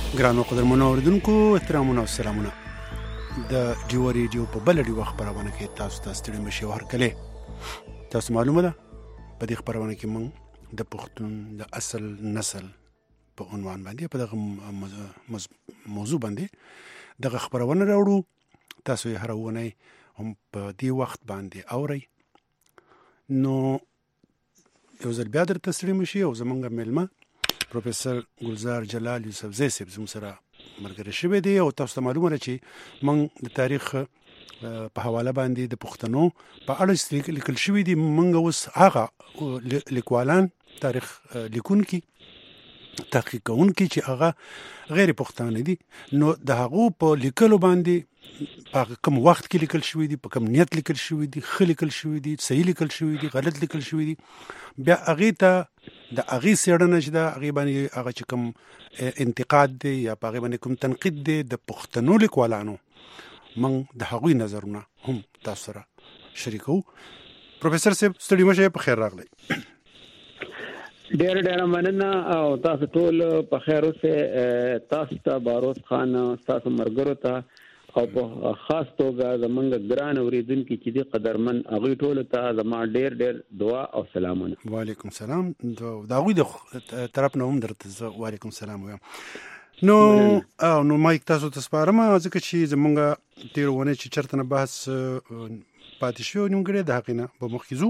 ګرانو قدرمنو اوریدونکو احترامونه او سلامونه د ډیو ریډیو په بل ډیو خبرونه کې تاسو ته ستړي مشي او هرکله تاسو معلومه ده په دې خبرونه کې موږ د پښتون د اصل نسل په عنوان باندې په دغه موضوع باندې دغه خبرونه راوړو. تاسو یې هرونه هم په دې وخت باندې اورئ. نو یو ځل بیا درته ستړي مشي او زمونږ مېلمه پروفیسور ګلزار جلال یوسفزی صاحب زموږ سره ملګری شوی دی او تاسو ته معلومه ده چې موږ د تاریخ په حواله باندې د پښتنو په اړه لیکل شوي دي. موږ اوس هغه لیکوالان تاریخ لیکونکي تحقیق کوونکي چې هغه غیر پښتانه دي نو د هغو په لیکلو باندې په کوم وخت کې لیکل شوي دي، په کوم نیت لیکل شوي دي، ښه لیکل شوي دي، صحیح لیکل شوي دي، غلط لیکل شوي دي، بیا هغې ته د هغې څېړنه چې ده هغې باندې هغه چې کوم انتقاد دی یا په هغې باندې کوم تنقید دی د پښتنو لیکوالانو موږ د هغوی نظرونه هم تاسو سره شریکوو. پروفیسور صاحب ستړي مشه، په خیر راغلی. ډېر مننه او تاسو ټول په خیر اوسئ. تاسو ته باروس خان، تاسو مرګرو ته او په خاص توګه زمونږ ګران اوریدونکي چې دي قدرمن هغوی ټولو ته زما ډېر دعا او سلامونه. وعلیکم سلام. د هغوی د طرف نه هم درته زه وعلیکم سلام وایم. نو مایک تاسو ته سپارم ځکه چې زمونږ تېره اونۍ چې چېرته نه بحث پاتې شوی نیمګړی د هغې نه به مخکې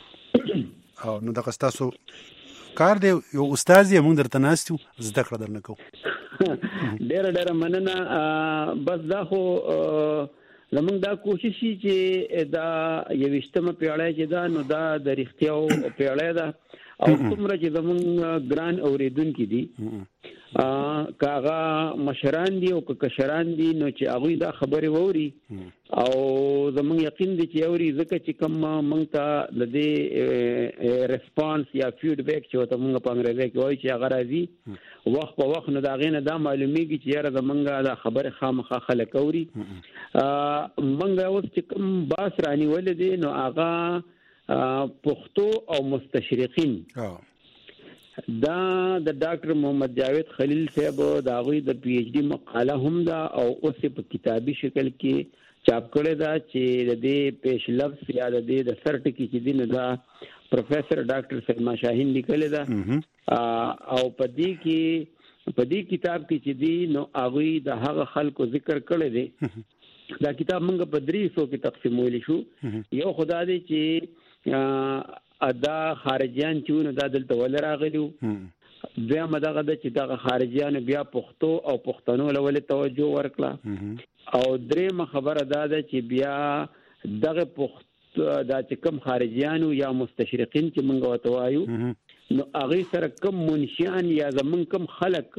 ځو او نو دغه ستاسو کار دی، یو استاد یې موږ درته ناست یو زده کړه درنه کوو. ډېر مننه. بس دا خو زمونږ دا کوشش چې دا 21مه پیړۍ چې ده نو دا د رښتیاو پیړۍ ده او څومره چې زمونږ ګران اوریدونکي دي که هغه مشران دي او که کشران دي نو چې هغوی دا خبرې واوري او زمونږ یقین دی چې اوري، ځکه چې کوم موږ ته د دې ریسپانس یا فیډبیک چې ورته موږ په انګریزي کې وایي چې هغه راځي وخت په وخت، نو د هغې نه دا معلومیږي چې یاره زمونږ دا خبرې خامخا خلک اوري. موږ اوس چې کوم بحث رانیولی دی نو هغه پښتو او مستشرقین دا د ډاکټر محمد جاوید خلیل صاحب د هغوی د پی ایچ ډي مقاله هم ده او اوس په کتابي شکل کې چاپ کړی ده چې د دې پیش لفظ یا د دې د سر ټکي چې دی نو دا پروفیسر ډاکټر سلما شاهین لیکلی ده او په دې کتاب کې چې دی نو هغوی د هغه خلکو ذکر کړی دی. دا کتاب موږ په 300 کې تقسیمولی شو. یو خدا دی چې دا خارجيان چې نو دا دلته ولې راغلي، دویمه دغه ده چې دغه خارجيانو بیا پښتو او پښتنو له ولې توجه ورکړه او دریمه خبره دا ده چې بیا دغه دا چې کوم خارجيانو یا مستشرقین چې موږ ورته وایو نو هغې سره کوم منشیان یا زمونږ کوم خلک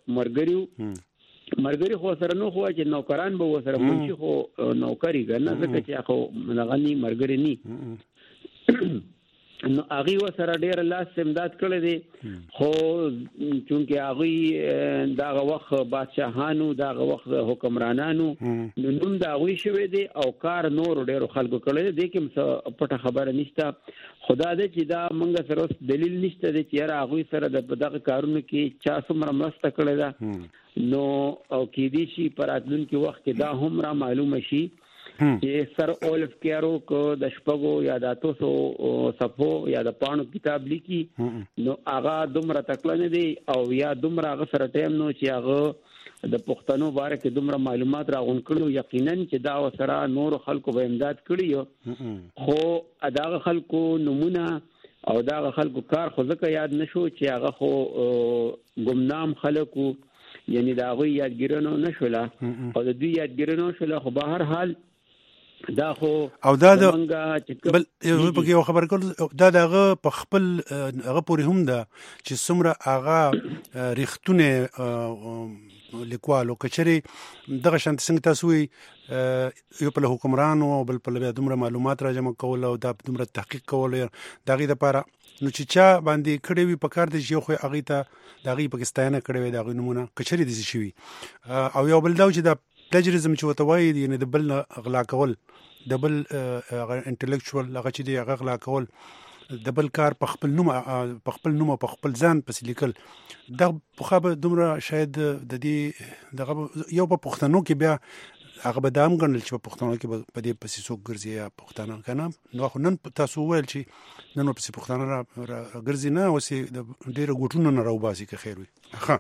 مرګري خو سره نو خو چې نوکران به ورسره منشي خو نوکري ګڼه ځکه چې خو دغه ني مرګري ني نو هغوی ورسره ډېر لاس امداد کړی دی. خو چونکې هغوی دغه وخت بادشاهانو دغه وخت حکمرانانو نو نوم د هغوی شوی دی او کار نورو ډېرو خلکو کړی دی. دې کې هم پټه خبره نشته. خدا دی چې دا موږ سره اوس دلیل نشته دی چې یاره هغوی سره د دغه کارونو کې چا څومره مرسته کړې ده نو او کېدای شي په راتلونکي وخت کې دا هم را معلومه شي چې سر اولف کیارو کو د شپږو یا د 800 صفحو یا د پاڼو کتاب لیکي نو هغه دومره تکړه نه دی او یا دومره هغه سره ټایم نو چې هغه د پښتنو باره کې دومره معلومات راغونډ کړو. یقینا چې دا سره نور خلکو به امداد کړي خو دغه خلکو نمونه او دغه خلکو کار خو ځکه یاد نشو چې هغه خو ګمنام خلکو یعنی دا هغوی یادګیرنو نشوله او د دوی یادګیرنو شوله. خو به هر حال دا خو او دا د بل یو خبر کول دا دغه په خپل هغه پورې هم ده چې څومره هغه ریښتونه لیکوال او کچري دغه شانت څنګه تاسو یو په حکمرانو او بل په بیا دومره معلومات را جمع کول او دا دومره تحقیق کول دغه لپاره نو چې چا باندې کړي وي په کار دي چې خو هغه ته دغه پاکستانه کړي وي دغه نمونه کچري دي شي او یو بل دا چې دا پلیجرزم چې وته وایي یعنی د بل غلا کول د بل انټلیکچوال هغه چې دی هغه غلا کول د بل کار په خپل نوم او په خپل ځان پسې لیکل دا په خبره دومره شاید د دې دغه یو په پښتنو کې بیا هغه به دام ګڼل چې په پښتنو کې په دې پسې څوک ګرځي یا پښتانه کنه نو خو نن تاسو ویل چې نن پسې پښتانه را ګرځي نه اوسې د ډېر ګوټونو نه راوباسي که خیر وي ښه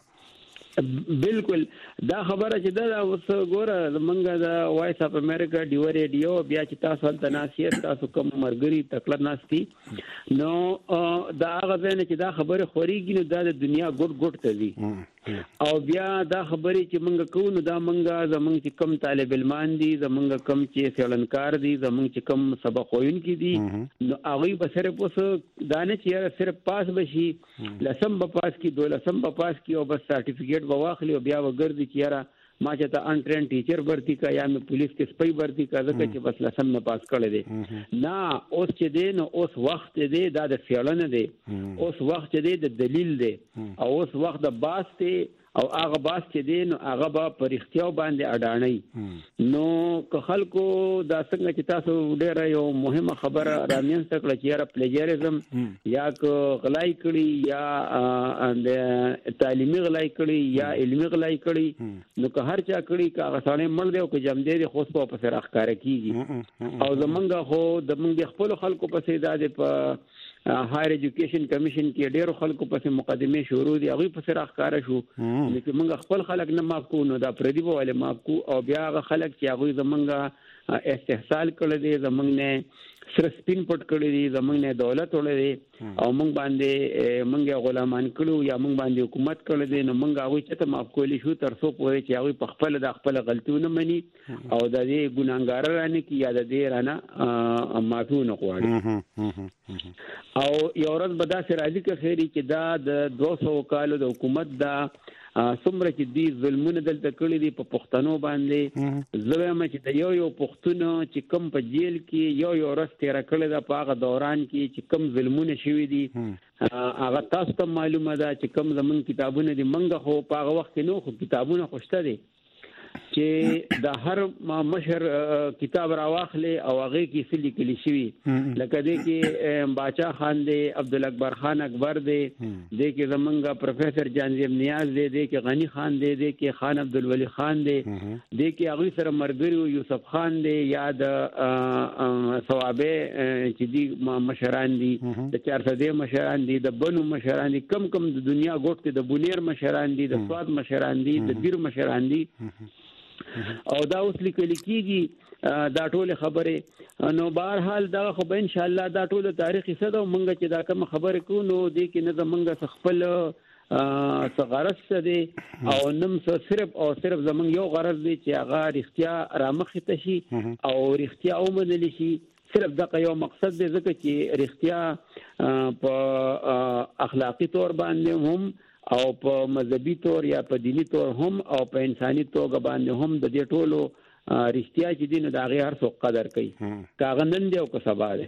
بالکل دا خبره چې دا اوس ګوره زمونږ د وایس اف امریکا ډیو ریډیو بیا چې تاسو هلته ناسي تاسو کوم مرګري تکړه ناستي نو دا هغه ځای چې دا خبره خوريږي نو دا د دنیا ګډ ته دي او بیا دا خبرې چې مونږ کوو نو دا مونږ زمونږ چې کم طالب علمان دي زمونږ کم چې سیلنکار دي زمونږ چې کم سبق وایونکي دي نو هغه به صرف اوس دا نه چې صرف پاس بشي لسم به پاس کی دولسم به پاس کی او بس سرټیفیکیټ واخلي او بیا وګرځي چې یاره ما چې ته ان ټرین ټیچر ورتی کا یا مې پولیس کې سپای ورتی کا ځکه چې بس لسم نه پاس کړی دی نه اوس چې دی نو اوس وخت دی دا د فعلن دی اوس وخت چې دی د دلیل دی او اوس وخت د باس دی او هغه باس چې دی نو هغه به پر اختیار باندې اډاني نو که خلکو دا څنګه چې تاسو ډېر یو مهمه خبره رامنځته کړه چې یاره پلیجریزم یا غلای کړي یا د تعلیمي غلای کړي یا علمي غلای کړي نو که هر چا کړي که هغه سړی مړ دی او که جمع دی خو په پسې راښکاره کیږي او زمونږ خو د خپل خلکو پسې دا د په هایر ایجوکیشن کمیشن کې ډېر خلکو پسې مقدمه شروع دي هغه پسې راښکاره شو چې موږ خپل خلک نه معاف کوو نو دا پردي به ولې معاف کوو او بیا هغه خلک چې هغوی زمونږ استحصال کړی دی زمونږ نه سره سپین پټ کړی دی زمونږ نه دولت وړی دی او موږ باندې موږ غلامان کړو یا موږ باندې حکومت کړی دی نو موږ هغوی ته معاف کولی شو تر څو پورې چې هغوی په خپل د خپل غلطیونه مني او د دې ګناهګار رانه کی یا د دې رانه معافي نه غواړي او یو ورځ به داسې راځي که خیري چې دا د 200 کالو د حکومت دا څومره چې دې ظلمونه دلته کړي دي په پښتنو باندې زه وایم چې د یو پښتون چې کم په جیل کې یو ورځ تېره کړې ده په هغه دوران کې چې کم ظلمونه شوي دي هغه تاسو ته معلومه ده چې کم زمونږ کتابونه دي موږ خو په هغه وخت کې نو خو کتابونه خو شته دي چې د هر مشر کتاب راواخلې او هغه کې څه لیکل شوی لکه دې کې باچا خان دی عبدالاکبر خان اکبر دی دې کې زمونږ پروفیسور جانزیب نیاز دی دې کې غنی خان دی دې کې خان عبدالولی خان دی دې کې هغه سره مرګري یوسف خان دی یا د ثوابه چې دی مشران دي د 400 مشران دي د بنو مشران دي کم د دنیا ګوټ کې د بونیر مشران دي د سواد مشران دي د بیر مشران دي او دا اوس لیکل کیږي دا ټول خبره نو بهر حال دا خو به ان شاء الله دا ټول تاریخي صد او مونږ چې دا کوم خبره کو نو دې کې نه زمونږ خپل غرض دي او نم صرف زمونږ یو غرض دی چې هغه رښتیا رامخې ته شي او رښتیا ومنل شي صرف دغه یو مقصد دی ځکه چې رښتیا په اخلاقی طور باندې هم او په مذهبي طور یا په دینی طور هم او په انساني توګه باندې هم د دې ټولو رښتیا چې دین د هغه هر څو قدر کوي کاغه نن دی او که سبا دی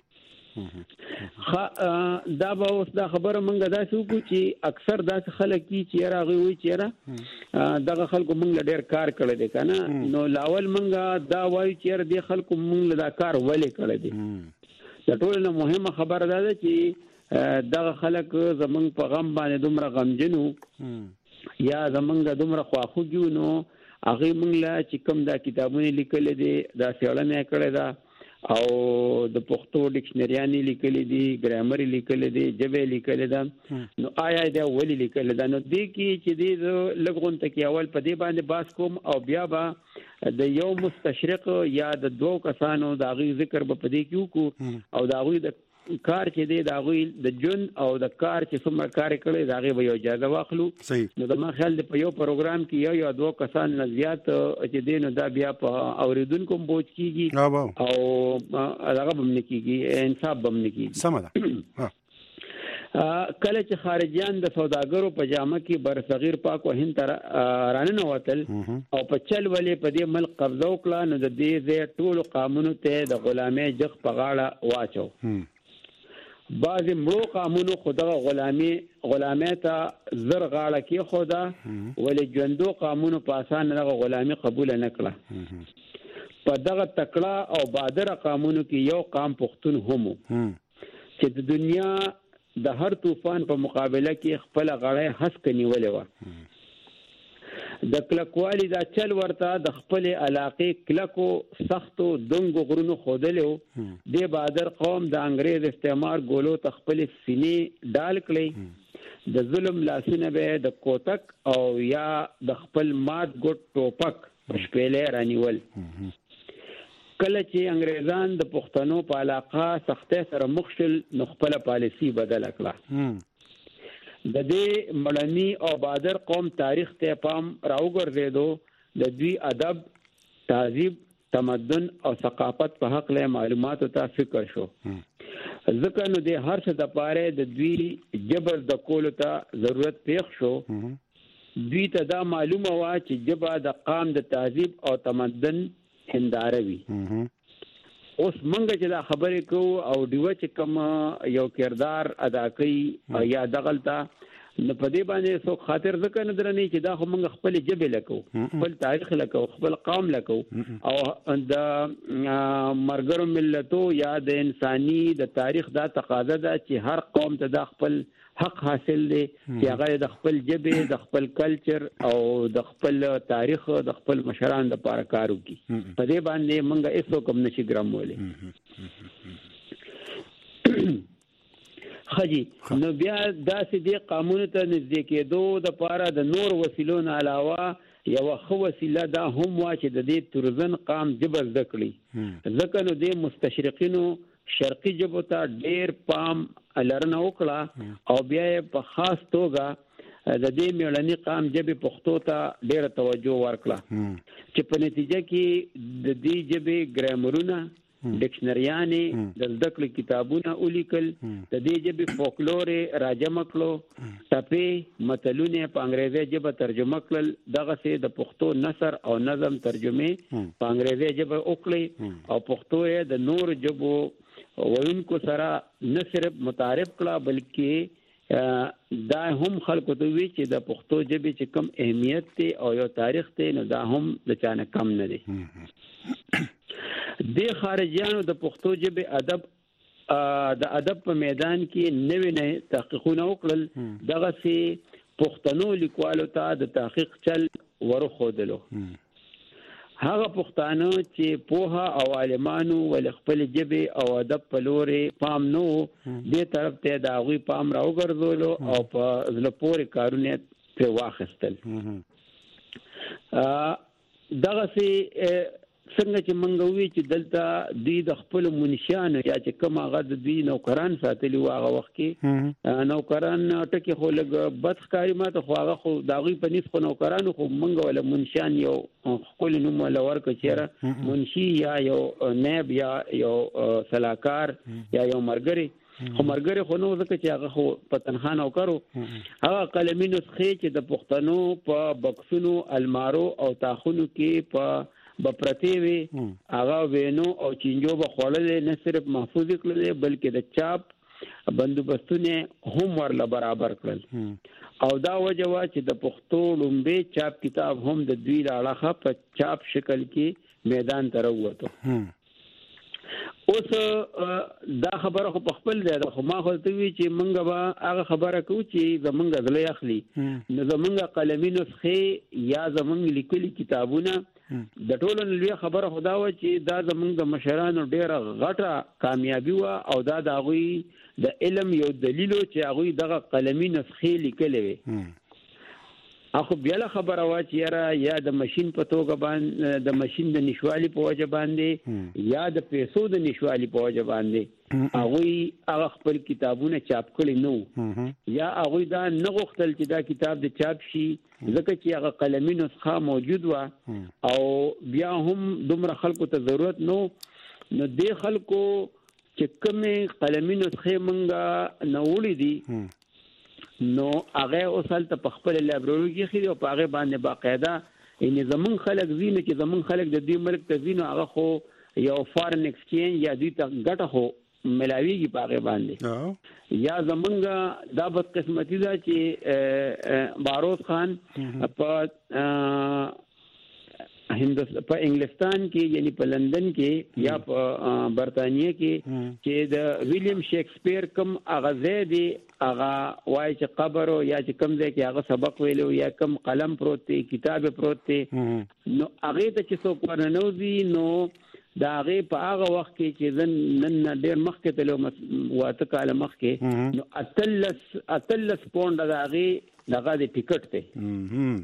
دا به اوس دا خبره مونږ داسې وکړو چې اکثر داسې خلک چې راغوي وي چې دغه خلکو مونږ ډېر کار کړی دی که نه نو لاول مونږ دا وایو چې دې خلکو مونږ دا کار ولې کړی دی د ټولو نه مهمه خبره دا ده چې دغه خلک زمونږ په غم باندې دومره غمجنو یا زمونږ دومره خواخوږي نو هغه مونږ لا چې کوم دا کتابونه لیکل دي دا څېړنه کړې ده او د پښتو ډکشنریانې لیکل دي ګرامر لیکل دي جبه لیکل ده نو آیا دا ولې لیکل ده نو دې کې چې دې لګون ته کې اول په دې باندې باس کوم او بیا به د یو مستشرق یا د دوه کسانو دا غي ذکر په دې کې وکړو او دا غوي د کار چې دی دا غوي د جون او د کار چې څومره کار کړي دا غي به یو اجازه واخلو نو د ما خیال د په یو پروګرام کې یو دوه کسان نه زیات چې دی نو دا بیا په اوریدونکو بوج کیږي او هغه به نه کیږي انصاف به نه کیږي سم ده کله چې خارجيان د سوداګرو په جامه کې برصغیر پاک او هند تر رانه وتل او په چل ولې په دې ملک قبضه وکړه نو د دې ټول قانونو ته د غلامي جغ په غاړه واچو بعض مړو قانونو خدغه غلامي ته زر غاړه کې خدا ولې ژوندو قانونو په اساس دغه غلامي قبول نه کړه په دغه تکړه او بادر قانونو کې یو قام پښتون هم چې د دنیا د هر طوفان په مقابله کې خپل غړې هسک نیولې و د کلکوالي دا چل ورته د خپل علاقې کلکو سختو دنګو غرونو خودلو د بادر قوم د انګريز استعمار ګولو تخپل سینې ډال کړي د ظلم لاسونه به د کوتک او یا د خپل مات ګټ ټوپک شپېلې رانیول کله چې انګريزان د پښتنو په علاقه سختۍ سره مخشل نو خپل پالیسی بدل کړه د دې مړنی او بادر قوم تاریخ ته پام راوګرځیدو د دوی ادب تهذیب تمدن او ثقافت په حق له معلوماتو ته فکر شو ځکه نو د هر څه د پاره د دوی جبر د کولو ته ضرورت پیښ شو دوی ته دا معلومه وا چې جبا د قام د تهذیب او تمدن هنداروي اوس مونږ چې دا خبرې کوو او دیو چې کوم یو کردار ادا کوي یا دغلطه نو په دې باندې څو خاطر ځکه نه درنې چې دا خو مونږ خپل جبه لکو خپل تاریخ لکو خپل قوم لکو او د مرګرو ملتو یا د انساني د تاریخ دا تقاضا ده چې هر قوم ته د خپل حق حاصل دی چې هغه د خپل جبه د خپل کلچر او د خپل تاریخ د خپل مشران د لپاره کار وکړي په دې باندې مونږ هیڅ کوم نشي ګرامولې خجی نو بیا داسې د قانون ته نږدې کېدو د لپاره د نور وسیلو نه علاوه یو خو وسیله دا هم وا چې د دې تورزن قام جبر ذکرې ځکه نو د مستشرقینو شرقي جبهو ته ډېر پام لرنه وکړه او بیا په خاص توګه د دې میړني قام جبه پښتو ته ډېر توجه ورکړه چې په نتیجه کې د دې جبه ګرامرونه ډکشنریانې د ذکر کتابونه ولیکل د دې جبه فولکلور راجمع کړو ټپې متلونه په انګریزي جبه ترجمه کړل دغه سه د پښتو نثر او نظم ترجمه په انګریزي جبه وکړي او پښتو د نور جبو وینکو سره نه صرف متعارف کړه بلکې دا هم خلکو ته وی چې د پښتو ژبې چې کم اهمیت ته او یو تاریخ ته نه دا هم د چانه کم نه دي د خارجيانو د پښتو ژبې ادب د ادب په میدان کې نوې تحقیقونه وکړل دغه سي پښتنو لیکوالو ته د تحقیق چل ورخودلو هغه پښتانه چې پوها او عالمانو ول خپل جبه او ادب په لوري پام نو دې طرف ته دا غوي پام راوګرځولو او په زلپوري کارونه په واخستل دغه سي څنګه چې منګوي چې دلته دوی د خپل منشیانو یا چې کوم هغه د دوی نوکران ساتلی واغه وخت کې نوکران ټکی خو لګ بدخکاری ماته خو هغه خو داغي په نس خو نوکرانو خو منګ ولا منشیان یو خپل نوم ولا ورک چیرې منشي یا یو نائب یا یو صلاحکار یا یو مرګري خو مرګري خو نو ځکه چې هغه خو پتنخان او کرو هغه قلمي نسخې چې د پښتنو په بکسونو المارو او تاخونو کې په بپرتی وی هغه وینو او چینجو به خړل نه صرف محفوظ کړل بلکې د چاپ بندوبستونه هم ورله برابر کړل او دا وجوه چې د پښتو لومبه چاپ کتاب هم د دوی لاړه په چاپ شکل کې میدان ته وروته اوس دا خبره خو په خپل ځای ده خو ما خو ته وی چې مونږ به هغه خبره کوو چې زمونږ غلې اخلي نو زمونږ قلمي نسخه یا زمونږ لیکلي کتابونه د ټولو لوی خبره خدا و چې دا زمونږ د مشرانو ډیره غټه کامیابی و او دا د غوي د علم یو دلیل چې غوي دغه قلمي نسخه لیکلې وي اخو بیا له خبره وا چې یا د ماشين په توګه باندې د ماشين د نشوالي په وجه باندې یا د پیسو د نشوالي په وجه باندې هغه خپل کتابونه چاپ کړي نو یا هغه دا نه غوښتل چې دا کتاب د چاپ شي ځکه چې هغه قلمي نسخه موجود و او بیا هم دومره خلکو ته ضرورت نو د خلکو چې کومه قلمي نسخه مونږه نوړې دي نو هغه اوسل ته په خپل لایبرری کې خېږي او په هغه باندې باقاعده ان زمون خلک زینه چې زمون خلک د دې ملک ته زینو هغه خو یو فارن ایکسچینج یا دې ته ګټه خو ملاویږي په هغه باندې یا زمونږه دا بد قسمتي ده چې باروز خان په په انګلستان کې یعنی په لندن کې یا په برتانیې کې چې د ویلیام شکسپیر کوم اغازه دی هغه وایي چې قبر یا چې کوم ځای کې هغه سبق ویلو یا کوم قلم پروت دی کتاب پروت دی نو هغه ته چې څوک ورننوځي نو دا هغه په هغه وخت کې چې نن ډېر مخکې تلو واته کاله مخکې نو اتلس پونډه دا هغه دغه د ټیکټ دی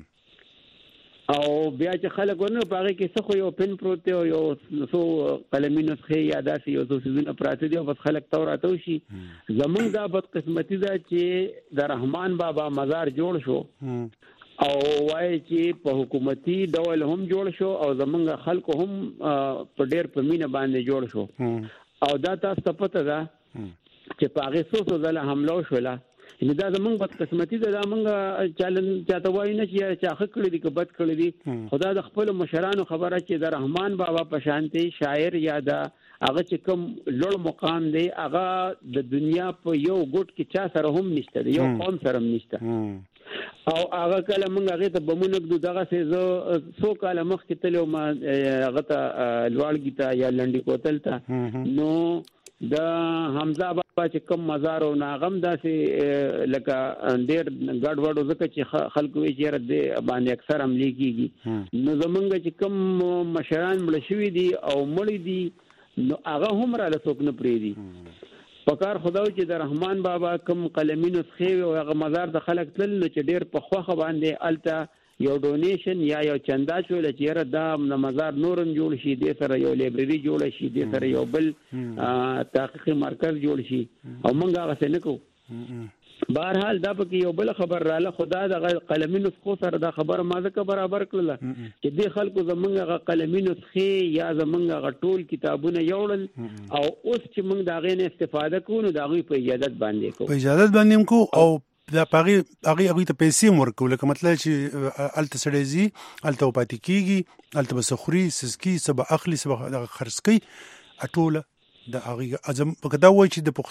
او بیا چې خلک ورنه په هغه کې څه خو یو پن پروت دی او یو څو قلمي نسخې یا داسې یو څه څیزونه پراته دي او بس خلک ته وراتو شي زمونږ دا بدقسمتي ده چې د رحمان بابا مزار جوړ شو او وایي چې په حکومتي ډول هم جوړ شو او زمونږ خلکو هم په ډېر په مینه باندې جوړ شو او دا تاسو ته پته ده چې په هغه څو ځله حمله وشوله نو دا زمونږ بدقسمتي ده دا مونږ چاته وایو نه چې چا ښه کړي دي که بد کړي دي خدا د خپلو مشرانو خبره چې د رحمان بابا په شانتي شاعر یا د هغه چې کوم لوړ مقام دی هغه د دنیا په یو ګوټ کې چا سره هم نشته دی یو قوم سره هم نشته او هغه کله مونږ هغه ته بمونږ د دغه څه څو کاله مخکې تلو ما هغه ته لوړګی ته یا لنډی کوتل ته نو د حمزه بابا چې کوم مزار او ناغم داسې لکه ډېر ګډ وډو ځکه چې خلکو یې چیرې د باندې اکثر عملي کیږي نو زمونږ چې کوم مشران مړ شوي دي او مړي دي نو هغه هم را لڅوک نه پرېږدي پکار خدای چې د رحمان بابا کوم قلمي نسخې او هغه مزار د خلک تلل نو چې ډېر په خوخه باندې الته یو ډونیشن یا یو چندا شول چې یاره دا مزار نورم جوړ شي د سره یو لایبرری جوړ شي د سره یو بل تحقیقي مرکز جوړ شي او موږ هغه څه نه کوو بهرحال دا پکې یو بل خبر رااله خدا د قلمي نسخو سره دا خبر ما ځکه برابر کړله چې د خلکو زمونږ هغه قلمي نسخې یا زمونږ هغه ټول کتابونه یوړل او اوس چې موږ د هغې نه استفاده کوو نو د هغوی په اجازت باندې کوو په اجازت باندې کوو او دا هغه ته پیسې ورکو لکه مطلب چې الته سړی ځي الته پاتې کیږي الته به سخوري سسکی سبا اخلي سبا خرڅ کوي اټوله د هغه اعظم په دا وایي چې د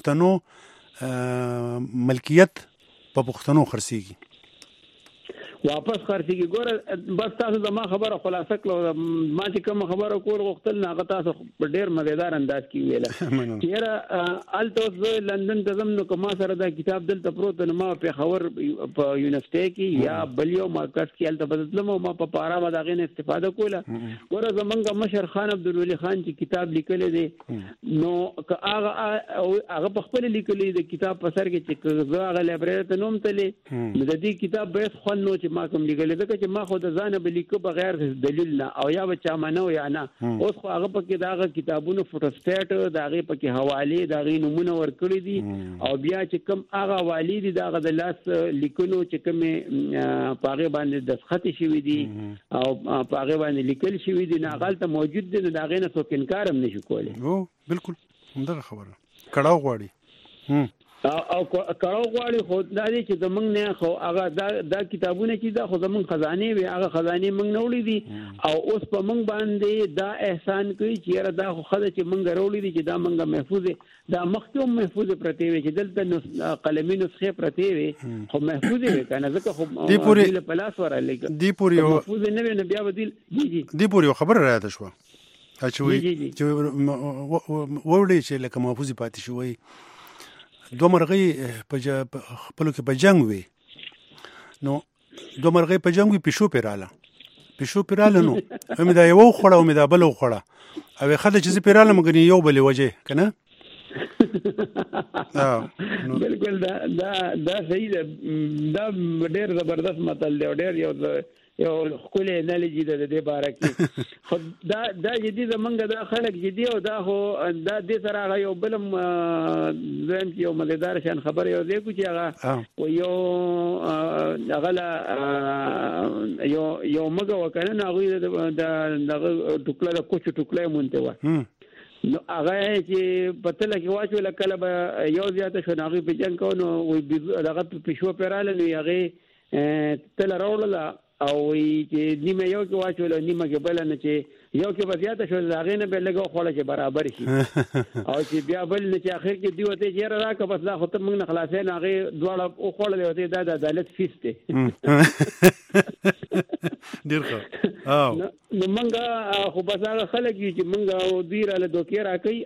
پښتنو ملکیت په پښتنو خرڅيږي واپس خرڅيږي ګوره بس تاسو زما خبره خلاصه کړو ما چې کوم خبره کول غوښتل نه تاسو په ډېر مزیدار انداز کې ویله چیرې الته لندن ته زم نو کومه سره دا کتاب دلته پروت نو ما په خبر په یونیورسيټي کې یا بل یو مرکز کې الته بدلم ما په پارا باندې غوښنه استفاده کوله ګوره زمونږ مشر خان عبدالولي خان چې کتاب لیکل دي نو هغه په خپل لیکل دي کتاب په سر کې چې هغه لایبرری ته نوم تلې نو د دې کتاب به خو نو ما کوم لیکل ځکه چې ما خو د ځانه بلیکو بغیر دلیل نه او یا بچا منو یا نه اوس خو هغه پکې داغه کتابونو فوټوسټیټ داغه پکې حواله داغه نمونه ورکړي دي او بیا چې کوم هغه والی دي داغه د لاس لیکلو چې کوم پاغه باندې دسخط شوی دي او پاغه باندې لیکل شوی دي نه غلطه موجود دي داغه نه څوک انکار هم نشي کولای او بالکل همدغه خبره کړهو غواړي او کړهو غواړي خو دا دي چې زمونږ نه خو هغه دا کتابونه چې دا خو زمونږ خزانه وي هغه خزانه موږ نه وړي دي او اوس په موږ باندې دا احسان کوي چې دا خو خدای چې موږ راوړي دي چې دا موږ محفوظ دا مخکوم محفوظ پرته وي چې دلته قلمي نسخه پرته وي خو محفوظ وي کنه ځکه خو دی پوری پلاس وراله دی پوری محفوظ نه وي بیا بدیل دی پوری خبر راځه شو چې وړي چې لکه محفوظ پاتې شوی دو مرغۍ په خپلو کې په جنگ وي نو دو مرغۍ په جنگ وي پیشو پیراله نو هم دا یو خوړه او دا بل خوړه او خدای چې پیراله مګنی یو بل وجه کنه بالکل دا صحیح ده دا ډېر زبردست متل دی ډېر یو خپل انالوجي د دې باره کې خو دا جدي زمونږ د خلک جدي او دا هو دا د سره یو بلم زم یو مزیدار شان خبر یو دی چې هغه یو هغه یو مګه وکنه هغه د ټوکړه د کوچ ټوکړه مونته و نو هغه چې پتل کې واچو لکه به یو زیاته شو هغه په جنگ کو نو دغه پښو پیراله نو هغه تل راوړل او چې نیمه یو کې واچول نیمه کې بل نه چې یو کې بزیاته شو هغه نه به لګو خوړه چې برابر شي او چې بیا بل نه چې اخر کې دی وته چې راکه بس دا خو ته موږ نه خلاصې نه هغه دواړه او خوړل وته دا د عدالت فیس ته ډیر ښه او نو منګه خو بس هغه خلک چې منګه دوی را له دوکې راکړي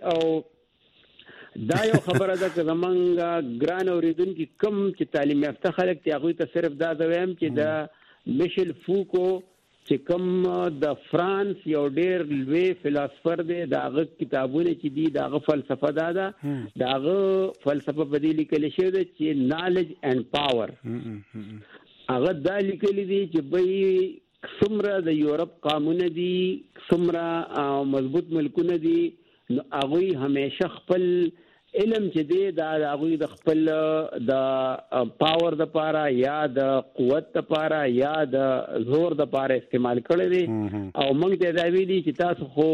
او دا یو خبره ده چې زمونږ ګران اوریدونکي کم چې تعلیم یافته خلک دي هغوی ته صرف دا وایم چې د میشل فوکو چې کوم د فرانس یو ډیر لوی فلسفر دی داغه کتابونه چې دي داغه فلسفه ده داغه فلسفه په دې لیکل شوی دی چې نالج اند پاور هغه دا لیکل دي چې به څومره د یورپ قانون دي څومره مضبوط ملکونه دي نو هغه همیشه خپل علم چې دی دا هغه د خپل د پاور د پاره یا د قوت د پاره یا د زور د پاره استعمال کړی دی او موږ ته دا ویلي چې تاسو خو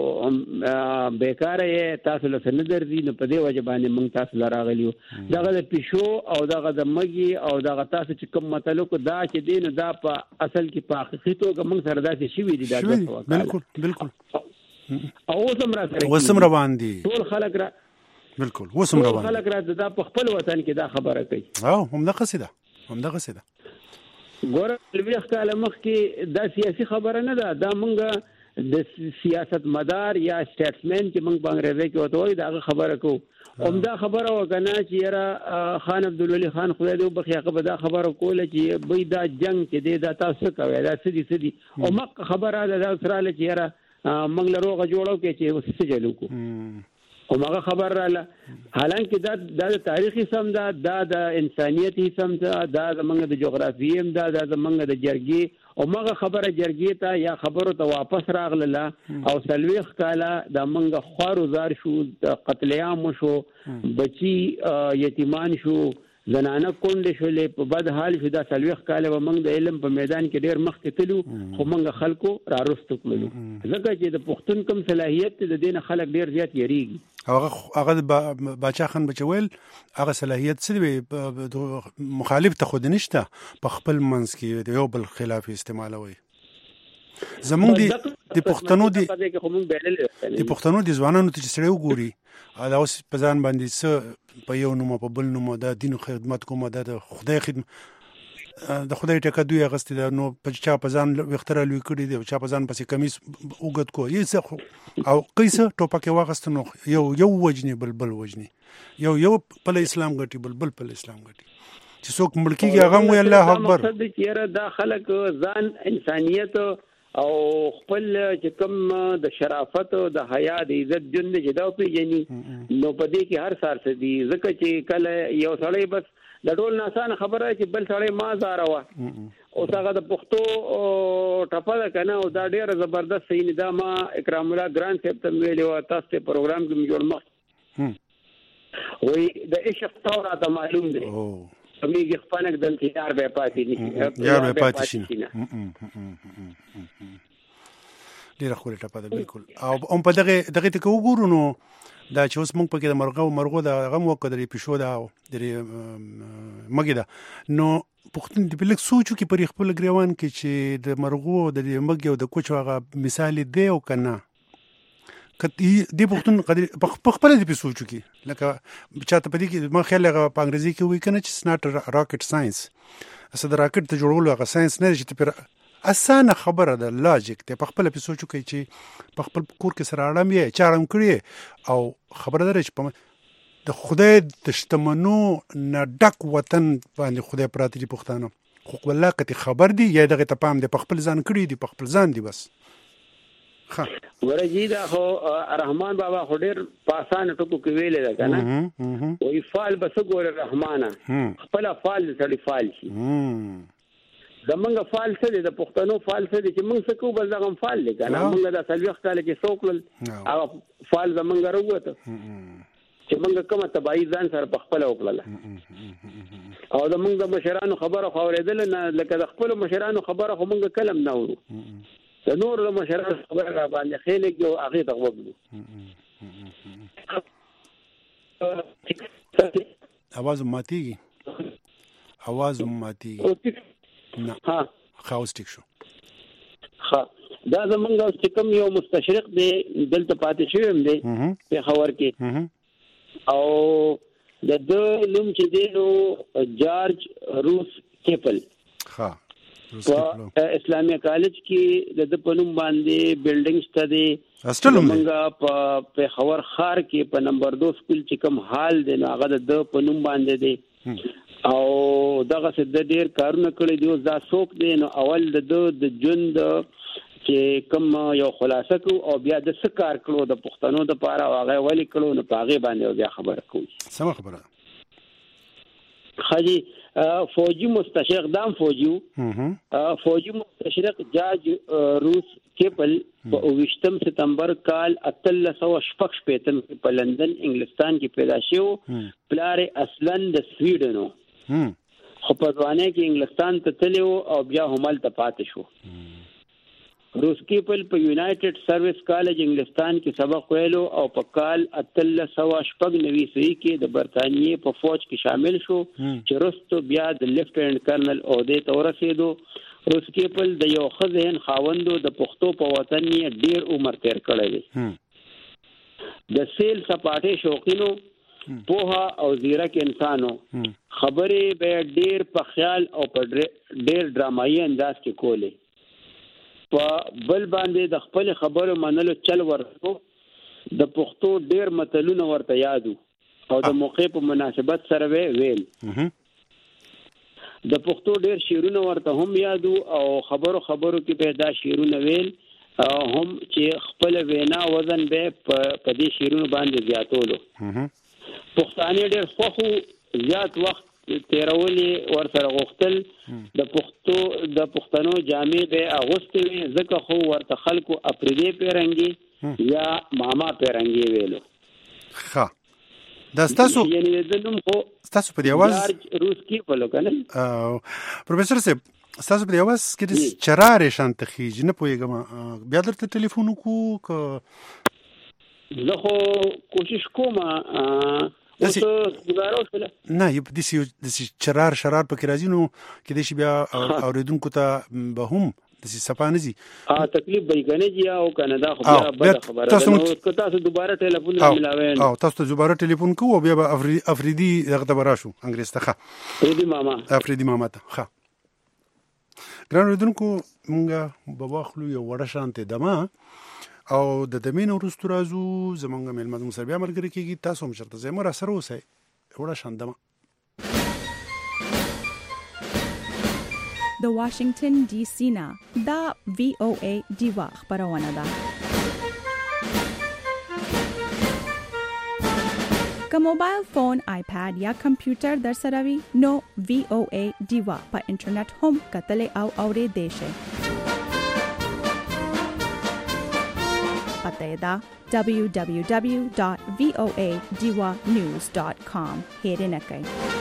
بیکاره یې تاسو له سندر دي نو په دې وجه باندې موږ تاسو لراغلیو دغه د پښو او دغه د مګي او دغه تاسو چې کوم مطلب دا چې دی نو دا په اصل کې په حقیقي توګه موږ سره داسې شي وی دي دا بالکل او سم را باندې ټول خلک را بالکل وسم روان خلک راځي دا په خپل وطن کې دا خبره کوي او هم دغه قصیده ګوره لويخ کاله مخ کې دا سیاسي خبره نه ده دا مونږ د سیاست مدار یا سټیټسمن چې مونږ بانګریزي کې وته وي دا خبره کوو همدا خبره وکنه چې یاره خان عبدالولي خان خدای دې وبخښي هغه دا خبره کوله چې به دا جنگ چې دا تاسو کوي دا سدي او مکه خبره ده سره چې یاره مونږ له روغه جوړو کې چې وسه چلو کو او ماغه خبر رااله حالانکه دا د تاریخي سم دا د انسانيتي سم دا د منګه د جغرافیې دا د منګه د جرګي او ماغه خبره جرګي ته یا خبرو ته واپس راغله او سلويخ کاله د منګه خوارو زار شو د قتل عام شو بچي یتیمان شو زنانه کونډې شولې په بد حال شو دا سلويخ کاله و منګه د علم په میدان کې ډېر مخکې تلو خو منګه خلکو را رستو کړلو ځکه چې د پښتون کوم صلاحيت د دین خلک ډېر زیات یریږي هغه باچا خان بچویل هغه صلاحيت څه مخالف ته خود نشته په خپل منځ کې یو بل خلاف استعمالوي زمونږ د پښتنو د ځوانانو ته چې سړی وګوري دا اوس په ځان باندې څه په یو نوم په بل نوم د دین خدمت کوم د خدای خدمت د خدای ټکا دوی اغستې ده نو په چا په ځان وختره لوي کړي دي او چا په ځان پسې کمیس وګت کو یې او قیسه ټوپکه واغست نو یو وجنی بل وجنی یو په اسلام غټي بل په اسلام غټي چې څوک ملکیږي هغه وي الله اکبر مقصد چې دا خلک ځان انسانيت او خپل چې کوم د شرافت او د حیا د عزت جن چې دا پیژني نو په دې کې هر سار څه دي ځکه چې کله یو سړی بس د ټول ناسان خبره چې بل سړی ما زاروا او هغه د پښتو ټپه ده کنه او دا ډیره زبردست سین دا ما اکرام الله ګران صاحب ته ویلو تاسو ته پروګرام کې جوړ مخ وي د عشق تورا ته معلوم دی امیږي خپانک د انتظار به پاتې نشي یار به پاتې شي ډیره خوره ټپه ده بالکل او په دغه ته وګورو نو دا چې اوس موږ پکې د مرغو د غم وکړې پښو دا مګی دا نو پښتون د بلک سوچو کې پر خپل ګریوان کې چې د مرغو د مګي او د کوچو هغه مثال دی او کنه کدی د پښتون په خپل د سوچو کې لکه چاته پدې کې ما خیال هغه په انګریزي کې وی کنه چې سنات راکټ ساينس اسه د راکټ ته جوړولو هغه ساينس نه چې پر اسانه خبره ده لاجیک ته په خپل په سوچو کې چې په خپل کور کې سره اړم یې چارم کړی او خبره ده چې د خدای د شتمنو نه ډک وطن باندې خدای پراته دي پښتانه خو والله کته خبر دي یا دغه ته پام دي په خپل ځان کړی دي په خپل ځان دي بس ورجی دا خو رحمان بابا خو ډیر پاسان ټکو کې ویل دا کنه وی فال بس ګور رحمانه خپل فال سړي فال شي زمونږ فال څه د پښتنو فال څه چې موږ څه کو بل دغه فال دی کنه موږ د سلوخ کال کې څوکل هغه فال زمونږ وروته چې موږ کومه تبعی ځان سره په خپل وکړه او د موږ د مشرانو خبره خوریدل نه لکه د خپل مشرانو خبره خو موږ کلم نه ورو د نور د مشرانو خبره را باندې خېلې کې او هغه ته وګورو आवाज ماتيږي نه ها خاص ټیک شو ها دا زمونږ اوس کوم یو مستشرق دی دلته پاتې شوی هم دی په خبر کې او د نوم چې دی نو جارج روس کیپل ها اسلامي کالج کې د پنوم باندې بلډینګ شته دي منګه په خبر خار کې په نمبر 2 سکول چې کوم حال دی نو هغه د پنوم باندې دی او دغه څه د ډیر کارونه کړی دی دا څوک دی نو اول د ژوند چې کوم یو خلاصه کو او بیا د څه کار کړو د پښتنو د پاره هغه ولی کړو نو پاغه باندې بیا خبره کوي سم خبره خاجي فوجي مستشرق دام فوجي مستشرق جاج روس کېپل په 28 سپتمبر کال 1315 په لندن انګلستان کې پیدا شو پلار اصلا د سویډنو خو په ځوانۍ کې انګلستان ته تللی او بیا همالته پاتې شو روس کېپل په یونایټډ سرویس کالج انګلستان کې سبق ویلو او په کال 1396 کې د برتانیې په فوج کې شامل شو چې وروسته بیا د لیفټننټ کرنل عہدې ته ورسېدو روس کېپل د یو خزین خاوندو د پښتو په وطن یې ډیر عمر تیر کړی دی د سیل سپاټې شوقینو پوها او زیرک انسانو خبرې به ډیر په خیال او په ډیر ډرامایي انداز کې کولې په بل باندې د خپل خبرو منلو چل ورته د پښتو ډیر متلونه ورته یادو او د موقع په مناسبت سره ویل د پښتو ډیر شعرونه ورته هم یادو او خبرو کې به دا شعرونه ویل هم چې خپل وینا وزن به په دې شعرونو باندې زیاتولو پښتانه ډیر خو زیات وخت تیرولې ورسره غوښتل د پښتنو جامې به اغوستې وي ځکه خو ورته خلکو اپریدي پیرنګي یا ماما پیرنګي ویلو ښه دا ستاسو یعنی د نوم خو ستاسو په دی आवाज روس کې په لوکنه پروفیسور صاحب ستاسو په دی आवाज کې د چرار شانت خيج نه پويګم بیا درته ټلیفون کو زه خو کوشش کوم نه یو د چرار شرار په کې راځي نو کې د شي بیا اوریدونکو ته به هم د سپانځي تکلیف به کنه او کنه دا خو بیا خبره ده نو تاسو دوباره ټلیفون ملاوي او تاسو ته دوباره ټلیفون کوو بیا به افریدي دغه براشو انګریز ته افریدي ماما ته ښه ګران اوریدونکو مونږه به واخلو یو وړه شانته دما او د دمین ورستو رازو زمونږ ملمزم سره بیا مرګري کیږي تاسو هم شرط زموږ را سره اوسئ وړه شان دما د واشنگټن ډي سي نه دا VOA دیوا خبرونه ده که موبایل فون آیپاد یا کمپیوټر در سره وي نو VOA دیوا په انټرنیټ هم کتل او اوریدل شي پته دا www.voadiwanews.com هیرنه کوي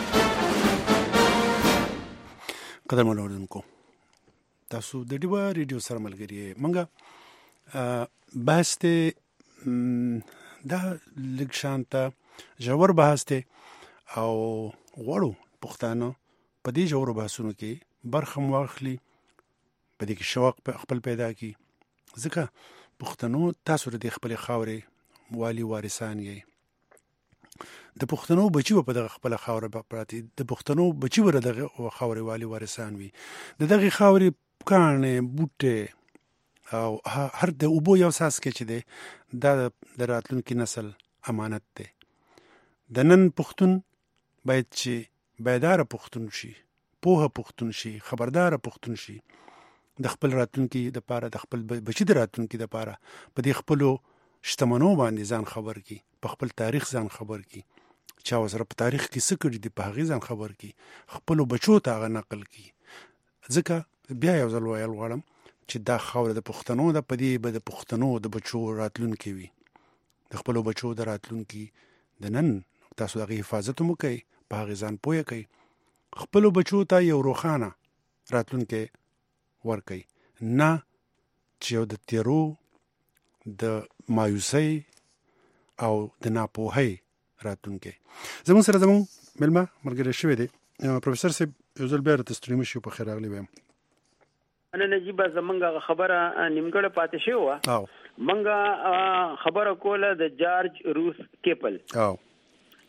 قدر مولودونکو تاسو د ډیوا ریډیو سره ملګری منګه بحث ته دا لږ شانته جوړ بحث ته او غوړو پښتانه په دې جوړ بحثونو کې برخه واخلي په دې کې شوق په خپل پیدا کی ځکه پښتنو تاسو د خپل خاورې والی وارثان یې د پښتنو بچي په دغه خپل خاورې پراتی د پښتنو بچي ور دغه خاورې والی وارثان وي د دغه خاورې کانه بوټه او هر د اوبو یو ساس کې چې دی دا د راتلونکي نسل امانت دی د نن پښتون باید چې بیدار پښتون شي پوهه پښتون شي خبردار پښتون شي د خپل راتلونکي د پاره د خپل بچي د راتلونکي د پاره په دې خپل شتمنو باندې ځان خبر کی په خپل تاریخ ځان خبر کی چا وسره په تاریخ کې څه کړي دي په هغه ځان خبر کی خپل بچو ته هغه نقل کی ځکه بیا یو ځل ویل غواړم چې دا خاور د پښتنو د پدې به د پښتنو د بچو راتلونکي وي د خپل بچو د راتلونکي د نن تاسو دغه حفاظت مو کوي په هغه ځان پوهه کوي خپل بچو ته یو روخانه راتلونکي ور کوي نه چې د تیرو د مایوسۍ او د ناپوهۍ راتونکي زموږ سره زموږ ملما مرګره شوی دی پروفیسور صاحب یو ځل بیا تاسو ته مشي په خیر راغلی ویم انا نجيب زمونږه خبره نیمګړه پاتې شو منګه خبره کوله د جارج روس کېپل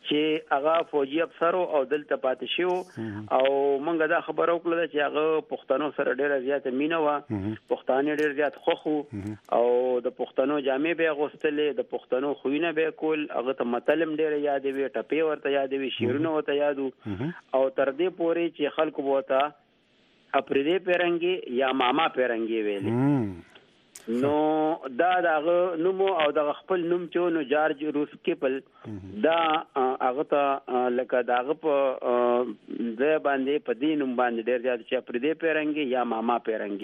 چې هغه فوجي افسر او دلته پاتې شو او مونږ دا خبرو کړل چې هغه پښتنو سره ډیره زیاته مینه و، پښتانه ډیر زیات خوخو او د پښتنو جامې به غوستلې، د پښتنو خوینه به کول، هغه ته متلم ډیره یادوي، ټپې ورته یادوي، شیرونه ورته یادو او تر دې پورې چې خلکو بوته اپریدې پیرنګي یا ماما پیرنګي ویلي. نو دا دغه نوم او دغه خپل نوم چې نو جارج روسکیپل دا هغه ته لکه دغه په ځای باندې په دې نوم باندې ډیر زیات چې اپریدې پیرنګي یا ماما پیرنګي.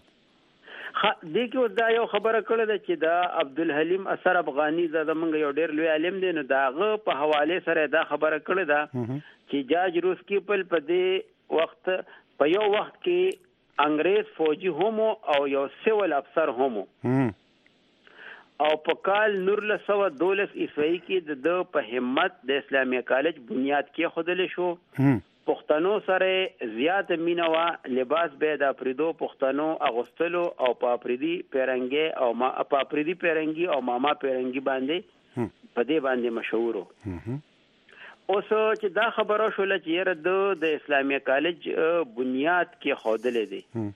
دې کې اوس دا یو خبره کړې ده چې دا عبدالحلیم اثر افغاني زاده مونږ یو ډیر لوی عالم دی، نو داغه په حواله سره دا خبره کړې ده چې جارج روسکیپل په دې وخت په یو وخت کې انګریز فوجي هم او یو سیول افسر هم او په کال 1912 عیسوي کې د په همت د اسلامي کالج بنیاد کې خودل شو. پښتنو سره زیات مینوا، لباس به د افریدو پښتنو اغوستلو او په افریدي پیرنګي او په افریدي پیرنګي او ماما پیرنګي باندې په دې باندې مشهور. اوس چې دا خبره شول چې یره د اسلامي کالج بنیاد کې خودلې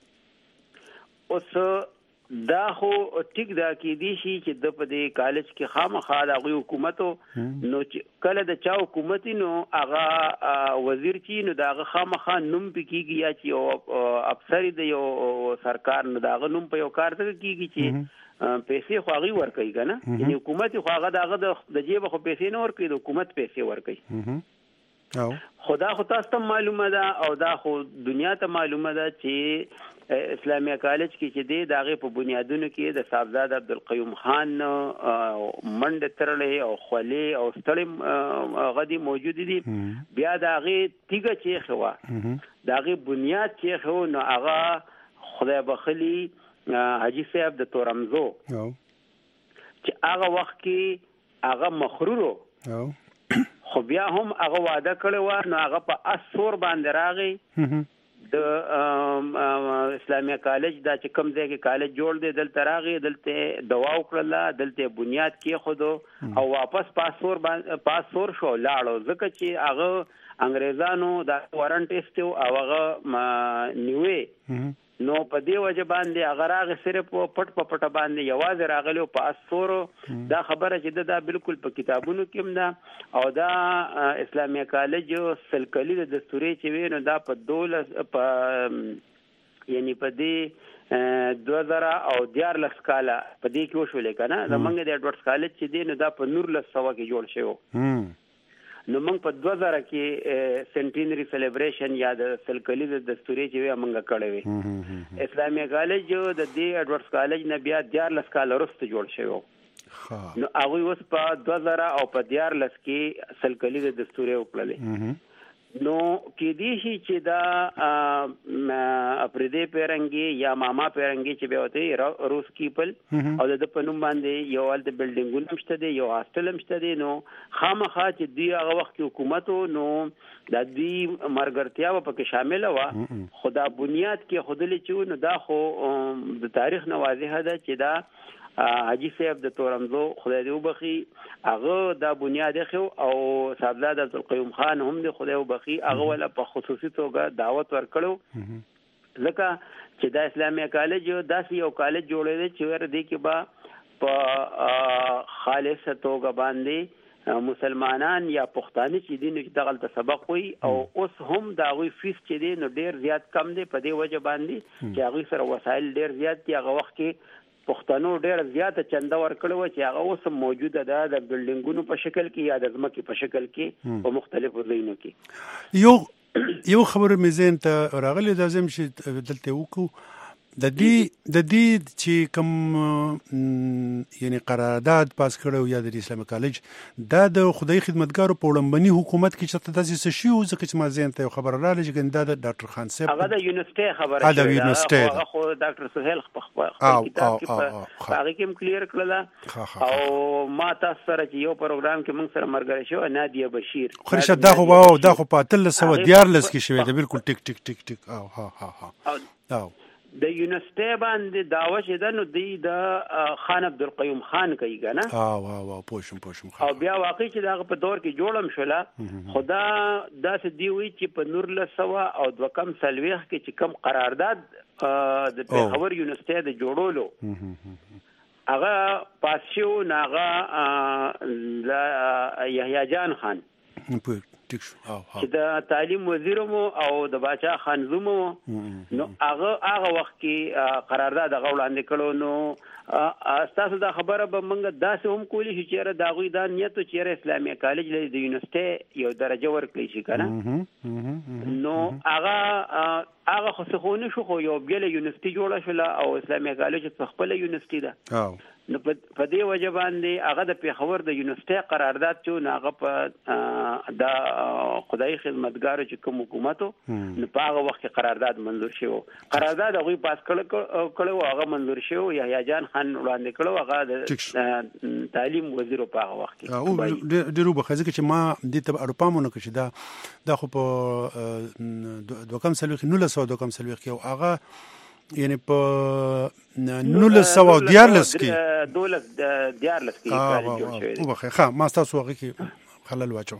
دي، اوس دا خو ټیک دا کې دي چې د په دې کالج کې خامخا د حکومت نو کله د چا حکومت نو هغه وزیر چې نو دا خامخا نوم پکېږي یا چې افسر دی یو سرکار نو دا نوم په یو کار ته کېږي چې پیسې خو هغه ورکوي کنه، یعنی حکومت خو هغه دغه د جیب خو پیسې نه ورکوي، د حکومت پیسې ورکوي. خدا خو تاسو ته معلومه ده او دا خو دنیا ته معلومه ده چې اسلامي کالج کې چې دی دغه په بنیادونو کې د صاحبزاده عبدالقیوم خان منډه ترلې او خولې او ستړي غدي موجود دي. بیا دغه تیګه چې خو دغه بنیاد چې خو نو هغه خدای بخلی حاجی صاحب د تورمزو چې هغه وخت کې هغه مخرورو خو بیا هم هغه وعده کړی و، نو هغه په اسور باندې راغی د اسلامي کالج دا چې کوم ځای کې کالج جوړ دی دلته راغی، دلته دوا وکړله، دلته بنیاد کې خودو او واپس پاسور شو لاړو، ځکه چې هغه انګریزانو دا وارنټ ایستو او هغه نیوي نو په دې وجه باندې هغه راغی صرف پټ په پټه باندې یوازې راغلی په اسورو. دا خبره چې دا بالکل په کتابونو کې هم ده او دا اسلامي کالج سلکلي د دستوري چې وینو دا په 12 یعنی په دې 2014 کاله په دې کې وشولې کنه، زمونږ د اډوارډز کالج چې دی نو دا په 1900 کې جوړ شوی. نو موږ په 2000 کې سنټینری سلیبریشن یا د سلکلي د دستوري چې موږ کړې وي. اسلامي کالج د دې اډوارډز کالج نه بیا 14 کال وروسته جوړ شوی. نو هغه اوس په 2000 او په 14 کې سلکلي د دستوري وکړلې. نو کې دي چې دا اپریدې پیرنګي یا ماما پیرنګي چې به وته روس کیپل او د پنوم باندې یو ول د بلډینګونو مشته دي، یو هاستل مشته دي، نو خامخا چې دی هغه وخت حکومت نو د دې مرګرتیا په کې شامل و. خدا بنیاد کې خودلې چې نو دا خو د تاریخ نه واضحه ده چې دا حاجی صاحب د تورمزو خدای دې وبخي هغه دا بنیاد خو او صاحبزاده عبدالقیوم خان هم دې خدای وبخي هغه ولا په خصوصي توګه دعوت ورکړو، ځکه چې دا اسلامي کالج داسې یو کالج جوړېده چې ور دې کې با په خالص توګه باندې مسلمانان یا پښتانه چې دین کې دغه سبق وي او اوس هم دا غوي فیس چې دی نو ډیر زیات کم دی په دې وجه باندې چې هغه سره وسایل ډیر زیات دي. هغه وخت کې پښتنو ډېر زیاته چنده ورکړو چې هغه اوس موجوده ده د بلډینګونو په شکل کې یا د ځمکې په شکل کې په مختلفو ځایونو کې. یو خبره مې ذهن ته راغلی دا زم چې دلته وکړو د دې چې کوم یعنی قرارداد پاس کړو یا د اسلامي کالج دا د خدای خدمتګارو په وړاندې حکومت کې چې تاسو څه شي او ځکه چې ما ذهن ته خبر راغلی چې دا د ډاکټر خان صاحب هغه د یونیورسيټي خبره ده، هغه خو ډاکټر سهیل په کتاب کې هغه کوم کلیر کړل او ما تاسو سره چې یو پروګرام کې موږ سره مرګ شو نادیه بشیر خرشد دا خو په 1314 کې شوی دا بالکل ټیک ټیک ټیک ټیک او ها د یونیورسيټي باندې داوا چې د نو دی د خان عبدالقیوم خان کوي کنه وا پوښم او بیا واقعي چې دا په دور کې جوړم شوله خدا داسې دی وی چې په 1900 او 2 کم سلويخ کې چې کم قرارداد د پیښور یونیورسيټي د جوړولو هغه پاسیو ناغه یحیی جان خان چې د تعلیم وزیر مو او د باچا خان زومو نو هغه وخت کې قرارداد غوړاندې کړو نو تاسو دا خبره به موږ داسې هم کولی شو چې دا غوي دا نیت چې اسلامي کالج له د یونیورسيټي یو درجه ورکړي شي کنه نو هغه خو څه شو خو یو بل یونیورسيټي جوړه شوله او اسلامي کالج په خپل یونیورسيټي ده نو په دې وجه باندې هغه د پیښور د یونیورسيټي قرارداد چې هغه په د خدای خدمتګارو چې کوم حکومتو نو په هغه وخت کې قرارداد منظور شو قرارداد هغه پاس کړو هغه منظور شو یحیی جان خان وړاندې کړو هغه د تعلیم وزیر په هغه وخت کې او ډیرو بخزه چې ما د ته اروپا مونږ کې دا خو په 2 کم سلوخ 1900 کم سلوخ کې هغه یعنی په 1914 کې 12 کې او بخښه ما تاسو هغه کې خلل واچو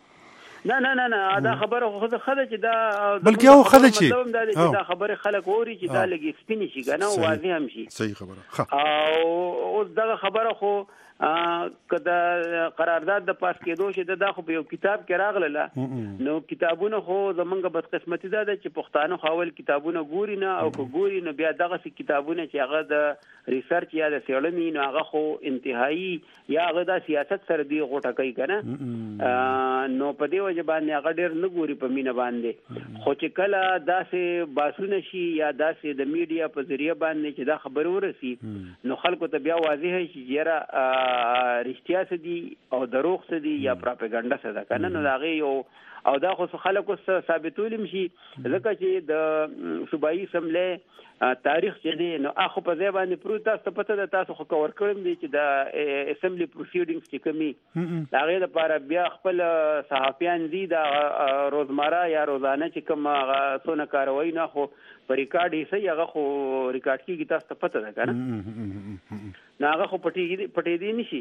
نه دا خبره خو خدای چې دا بلکې او خدای چې دا خبره خلک ووري چې دا لګي سپینی شي کنه واضح هم شي صحیح خبره او اوس دا خبره خو کدا قرارداد د پاس کېدو چې دا خو په یو کتاب کې راغله نو کتابونه خو زمونږ بدقسمتي ده چې پښتانه خاول کتابونه ګوري نه او کو ګوري نو بیا دغه کتابونه چې هغه د ریسرچ یا د سیړنې نو هغه خو انتهایی یا هغه د سیاست سره دی غوټه کوي کنه نو په دې وجه باندې هغه ډېر نه ګوري په مینه باندې خو چې کله داسې باسونه شي یا داسې د میډیا په ذریعہ باندې چې دا خبر ورسي نو خلکو ته بیا واضح شي چې رښتیا څه دي او دروغ څه دي یا پروپاګاندا څه ده کنه نو هغه یو او دا خو خلکو ثابتول شي ځکه چې د صوبایي سملې تاریخ چې دی نو اخو په ځای باندې پروت تاسو پته ده تاسو خو کور کړم دي چې د اسمبلی پروسیډینګز چې کمی هغه لپاره بیا خپل صحافیان دي د روزمره یا روزانه چې کوم څونه کاروي نه خو په ریکارډ یې صحیح هغه خو ریکارډ کیږي تاسو ته پته ده کنه نه هغه خو پټې دي نشي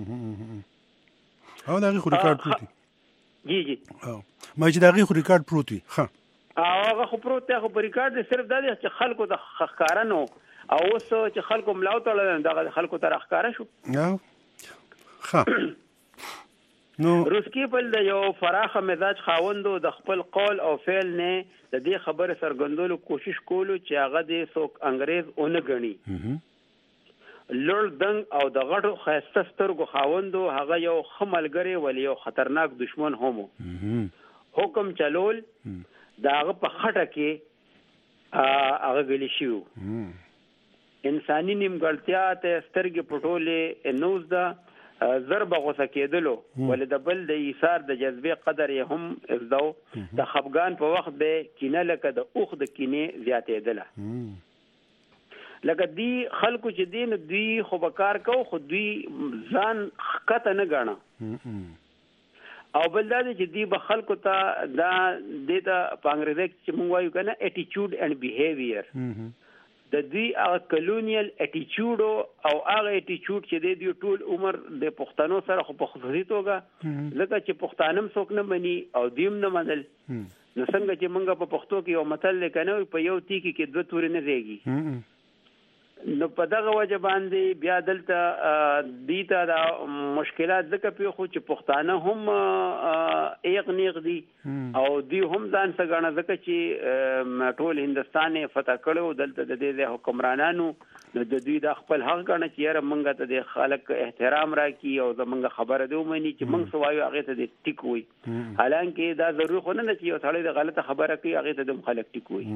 او دا خو ریکارډ پروت جی او ما چې دا خو ریکارډ پروت وي ها هغه خو پروت ته خو په ریکارډ صرف دا دي چې خلکو د خکارنو او اوس چې خلکو ملاو تړل دا خلکو ته راخکاره شو ها نو روسکی په د یو فراخه مزاج خاوندو د خپل قول او فعل نه د دې خبره سرګندولو کوشش کولو چې هغه د څوک انګريز اون غني لړ دنګ او د غټو خاصه سترګو خاوندو هغه یو خملګری ولی یو خطرناک دشمن همو حکم چلول داغه په خټه کې هغه غلی شو انساني نیمګړتیا ته سترګې پټولې نوز دا ضرب غوسه کېدلو ولې د بل د ایثار د جذبې قدر یې هم ازدو د خفغان په وخت به کینه لکه د اوخ د کینې زیاتېدله لکه دی خلکو چې دین دوی خو بکار کو خو دوی ځان خکته نه غاڼه او بل دا چې دی به خلکو ته دا د پنګریزه چې مونږ وایو کنه اټیټیوډ اند بیهیویر د دوی هغه کلونیل اټیټیوډ او هغه اټیټیوډ چې دی ټول عمر د پښتنو سره خو په خصوصي توګه ځکه چې پښتانم څوک نه مني او دیم نه منل نو څنګه چې مونږ په پښتو کې یو متل لیکنو په یو ټکی کې دوه توري نه دیږي نو په دغه وجه باندې بیا دلته دیته دا مشکلات ځکه په خو چې پښتانه هم ایغنیغ دي او دی هم ځان څنګه ځکه چې ټول هندستان فتح کړو دلته د دې حکمرانانو د دوی د خپل حق غنه چې یاره مونږ ته د خلک احترام راکړي او زمونږ خبره دی ومني چې مونږ سوایو هغه ته د ټیک وي حالانکه دا ضروري خو نه چې یو ثړی د غلطه خبره کوي هغه ته د خلک ټیک وي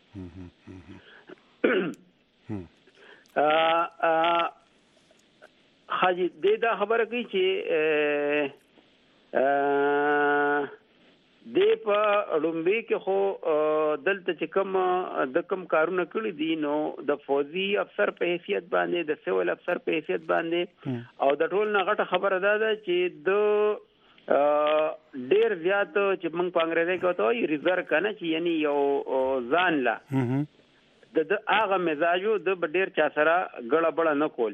خاجي دا خبره کوي چې د په لومبي کې خو دلته چې کوم کارونه کړی دي نو د فوجي افسر په حیثیت باندې د سیول افسر په حیثیت باندې او د ټول نه غټه خبره ده چې د ډیر زیات چې موږ په انګریزي کې وایو ریزرو کنه چې یعنی یو ځان لا د هغه مزاجو د ډیر چا سره ګړه بړه نه کول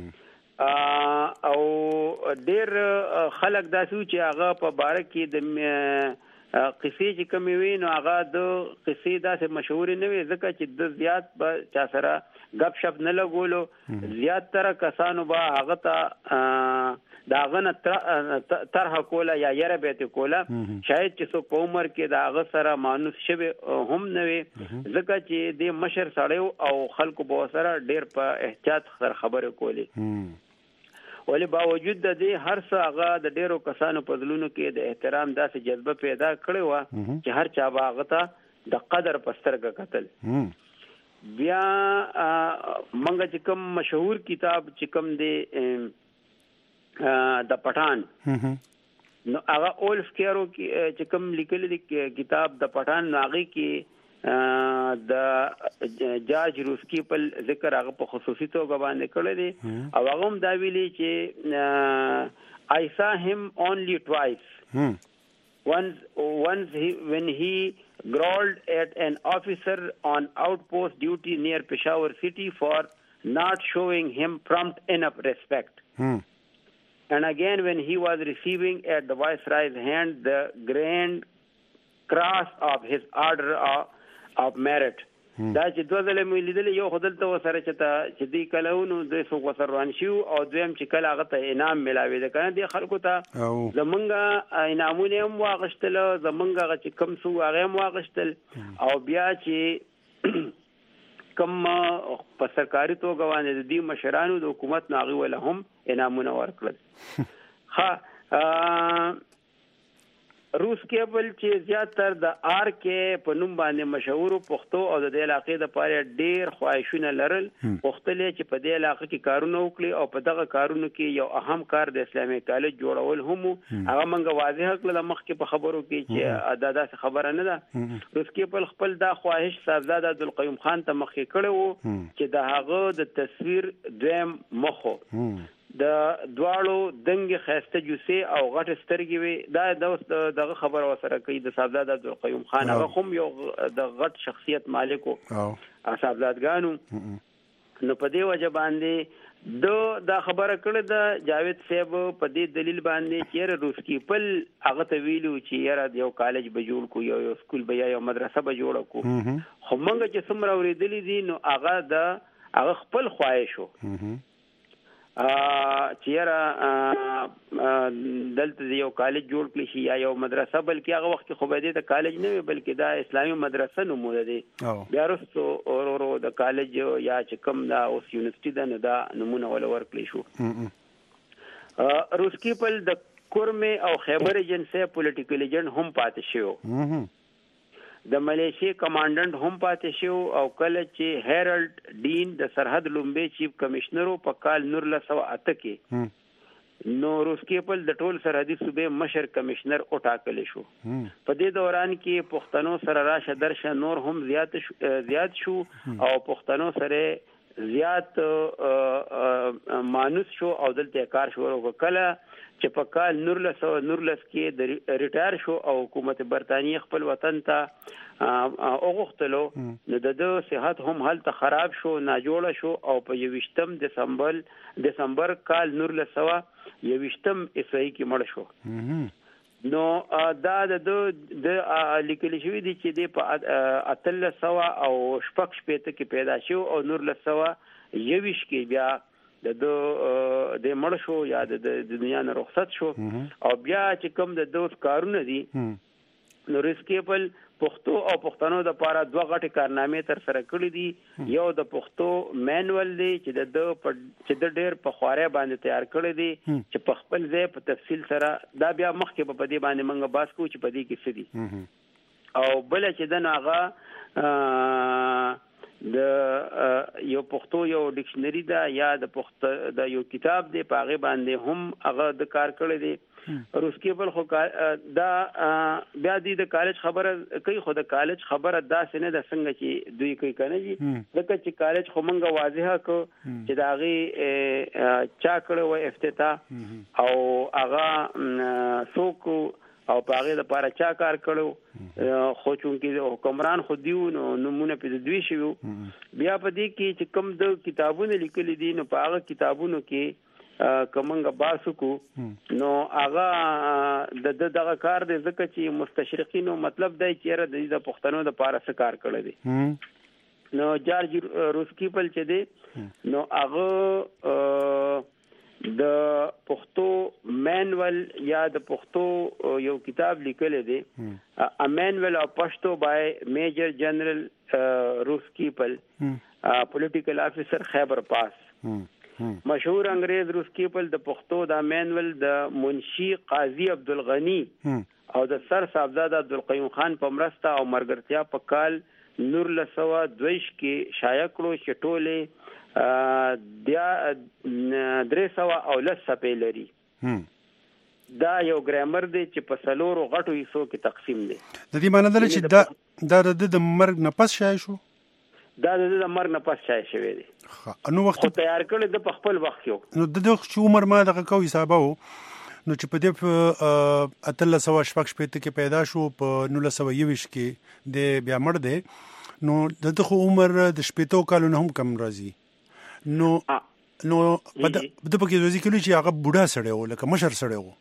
او ډیر خلک داسو چې هغه په باره کې د قصې چې کومې وي نو هغه د قصې داسې مشهور نه وي ځکه چې د زیات به چا سره غپ شپ نه لګولو زیات تر کسانو به هغه ته دا غنه طرح کوله یا یره به کوله شاید چې څوک په عمر کې دا هغه سره مانوس شوی هم نه وي ځکه چې د مشر سړیو او خلکو به سره ډیر په احتیاط سره خبرې کولې ولی باوجود د دې هر څه هغه د ډیرو کسانو په دلونو کې د احترام داسې جذبه پیدا کړې و چې هر چا به هغه ته د قدر په سترګه کتل بیا منګه چې کوم مشهور کتاب چې کوم دی د پټان نو هغه اولف کیرو چې کوم لیکل دي کتاب د پټان ناغي کې د جاج روسکی په ذکر هغه په خصوصي توګه باندې کړی دی او هغه هم دا ویلي چې I saw him only twice once when he growled at an officer on outpost duty near Peshawar city for not showing him prompt enough respect and again when he was receiving at the viceroy's hand the grand cross of his order of merit دا چې دوه ځله مې لیدل یو خدل ته وسره چې دی کلهونو د سو وسروان شو او دویم چې کله هغه ته انعام ملاوي ده کنه دی خلکو ته زمونږه انعامونه هم واغشتل زمونږه چې کم سو هغه هم واغشتل او بیا چې کم په سرکاري توګه باندې د دې مشرانو د حکومت ناغي ولا هم انعامونه ورکړل ها روس کېبل چې زیاتره د آر کې په نوم باندې مشهور پښتو او د علاقې د پاره ډېر خواهشونه لرل پښتلې چې په دې علاقې کې کارونه وکړي او په دغه کارونو کې یو اهم کار د اسلامي کالج جوړول هم هغه منګه واضح کړل مخکې په خبرو کې چې ادا خبره نه ده روس کېبل خپل دا خواهش صاحبزاده عبدالقیوم خان ته مخکې کړو چې د هغه د تصویر دویم مخو د دواړو دنګ خاسته جوسه او غټ سترګې وي دا دغه خبر وسره کوي د صاحبزاده عبدالقیوم خان هغه هم یو د غټ شخصیت مالکو صاحبزادګانو نو په دې وجه باندې دا خبره کړه د جاوید صاحب په دې دلیل باندې چې روس کې پل هغه ته ویلو چې یاره یو کالج به جوړ کو یو سکول به یو مدرسه به جوړ کو خو موږ چې څومره ورېدلې دي نو هغه خپل خواهش شو چیرې دلته یو کالج جوړ کړی شي یا یو مدرسه بلکې هغه وخت خو به دې ته کالج نه وي بلکې دا اسلامي مدرسه نومونه دي بیا وروسته اورو د کالج یا چې کوم دا اوس یونیورسيټي ده نو دا نمونه ول ورکړی شو روس کېبل د کورمه او خیبر ایجنسی پولیټیکل ایجنټ هم پاتې شو د ملیشیا کمانډنټ هم پاتې شو او کله چې هیرالډ ډین د سرحد لومبي چیف کمشنر په کال 1908 کې نو روس کېبل د ټول سرحدي صوبې مشر کمشنر او ټاکل شو په دې دوران کې پښتنو سره راشه درشه نور هم زیات شو او پښتنو سره زیات مانوس شو او دلته کار شروع وکړه چې په کال 1919 کې د ریټایر شو او حکومت برتانیې خپل وطن ته اوغختلو نو د صحت هم حالت خراب شو ناجوړه شو او په 28 دسمبر کال 1920 عیسوي کې مړ شو نو دا د لیکل شوی دی چې د په 1300 او شپږ شپته کې پیدا شو او 1920 کې بیا د مړ شو یا د دنیا نه رخصت شو او بیا چې کوم د دوس کارونه دي نو روس کېبل پښتو او پښتنو د لپاره دوه غټي کارنامې تر سره کړې دي یو د پښتو مینوال دی چې د ډېر په خواره باندې تیار کړی دی چې په خپل ځای په تفصیل سره دا بیا مخکې په دې باندې موږ باس کوو چې په دې کې څه دي او بل چې د هغه د یو پښتو یو ډکشنری دا یا د پښتو د یو کتاب دی په هغه باندې هم هغه د کار کړی دی روس کېبل خو دا بیا د کالج خبره کوي خو د کالج خبره داسې نه د څنګه چې دوی کوي کنه جی ځکه چې کالج خو مونږه واضحه کو چې دا غي چا کړو افتتاح او هغه څوک او په هغه د پاره چا کار کړو خو چونکی حکمران خو دیو نو نمونه په دوی شو بیا په دې کې چې کوم د کتابونو لیکل دي نو په هغه کتابونو کې کومنګ باسو کو نو هغه د دغه کار د ځکه چې مستشرقینو مطلب دی چې د پښتنو د پاره څه کار کړی دی نو جارج روسکیپل چې دی نو هغه د پښتو مینول یا د پښتو یو کتاب لیکل دی ا مینول اف پښتو بای میجر جنرال روسکیپل پولیټیکل افیسر خیبر پاس مشهور انګريز روسکیپل د پښتو د مینول د منشي قاضي عبدالغنی او د سر صاحبزاده عبدالقیوم خان په مرسته او مرګرتیا په کال 1922 کې شایع کړو چې ټوله د 300 او لس صفحې لري دا یو ګرامر دی چې په سلورو غټو حصو کې تقسیم دی د دې معنی دا چې دا د مرګ نه پس شایع شو دا د مرګ نه پس شایع شوی دی نو وخت تیار کړل د خپل وخت یو نو د دغه عمر ما دغه کو حسابو نو چې په دې اتل سوا شپږ شپې کې پیدا شو په 1920 کې د بیا مړ دی نو دغه عمر د شپېتو کالو نه هم کم راځي نو په دې کې ځکه چې هغه بوډا سړی و لکه مشر سړی و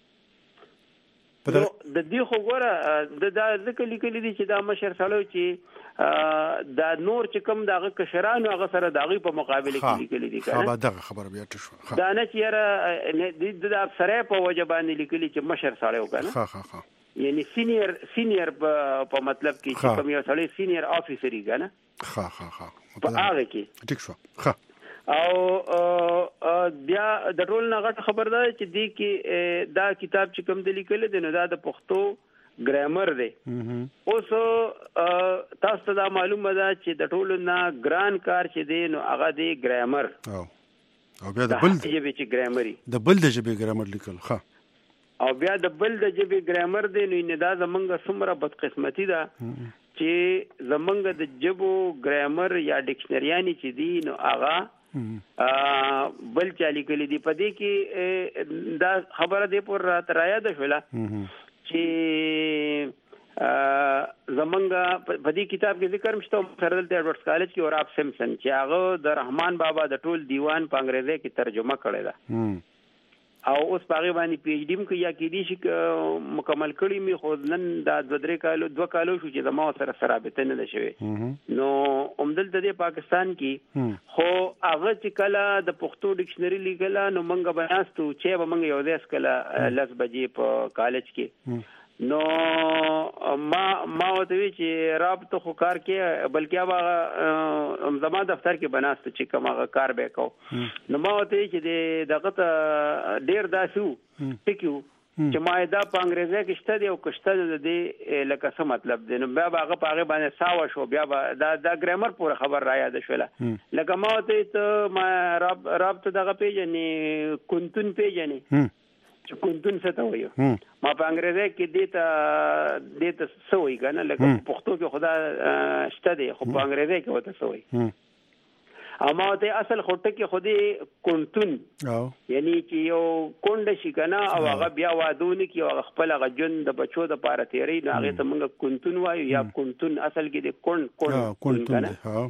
د دې خو ګوره د ذکر لیکلي دي چې دا مشر سړی چې دا نور چې کوم دغه کشرانو هغه سره دغه په مقابله کې لیکلي دي کنه دغه خبر بیا تشو دا نه چې د افسرې په وجبانه لیکلي چې مشر سړی وکنه یعنی سینیئر په مطلب کې چې کوم یو سړی سینیئر افیسر یې کنه په هغه کې ټیک شو او بیا د ټول نه غټ خبر ده چې دی کې دا کتاب چې کوم د لیکل دي نو دا د پښتو ګرامر دی اوس تاسو ته دا معلومه ده چې د ټول نه ګران کار چې دی نو هغه دی ګرامر او بیا د بل جبه چې ګرامري د بل د جبه ګرامر لیکل او بیا د بل د جبه ګرامر دی نو نه دا زمونږ څومره بدقسمتي ده چې زمونږ د جبو ګرامر یا ډکشنریانی چې دی نو هغه بل چالي کلی دی پدې کې دا خبره دی پر ترایا ده شولا چې زمونږ پدې کتاب کې ذکر مشته سردل ته ایڈورډز کالج کې اور اپ سیمسن چې هغه د رحمان بابا د ټول دیوان په انګریزي کې ترجمه کړی ده او اوس پاغي باندې پی ایچ ډی م کې یا کې دي چې مکمل کړی می خو نن دا 2 کالو شو چې زما سره رابطه نه ده شوی نو اومدل د پاکستان کې خو هغه چې کله د پښتو ډکشنری لیکل نو مونږ بناستو چې به مونږ یو ځای کله لس بجې په کالج کې نو ما وتوی چې رابطه خو کار کې بلکې هغه زما دفتر کې بناست چې کومه کار به کو نو ما وتوی چې دغه ډیر داسو ټکیو چې ما دا په انګریزي کې شته دی او کشته دی لکه څه مطلب دی نو بیا هغه په هغه باندې ساو شو بیا دا ګرامر پوره خبر را یاد شوله لکه ما ته ما رابطه دغه پیژنې کونتون پیژنې چې کونتون څه ته وایو ما په انګریزي کې دیته څه وایي کنه لکه پښتو کې خدا شته دی خو په انګریزي کې وته څه وایي اما ته اصل خټه کې خودي کونتون یعنی چې یو کونډه شي کنه او هغه بیا وادونه کې او خپل غجن د بچو د پاره تیری نو هغه ته موږ کونتون وایو یا کونتون اصل کې د کونتون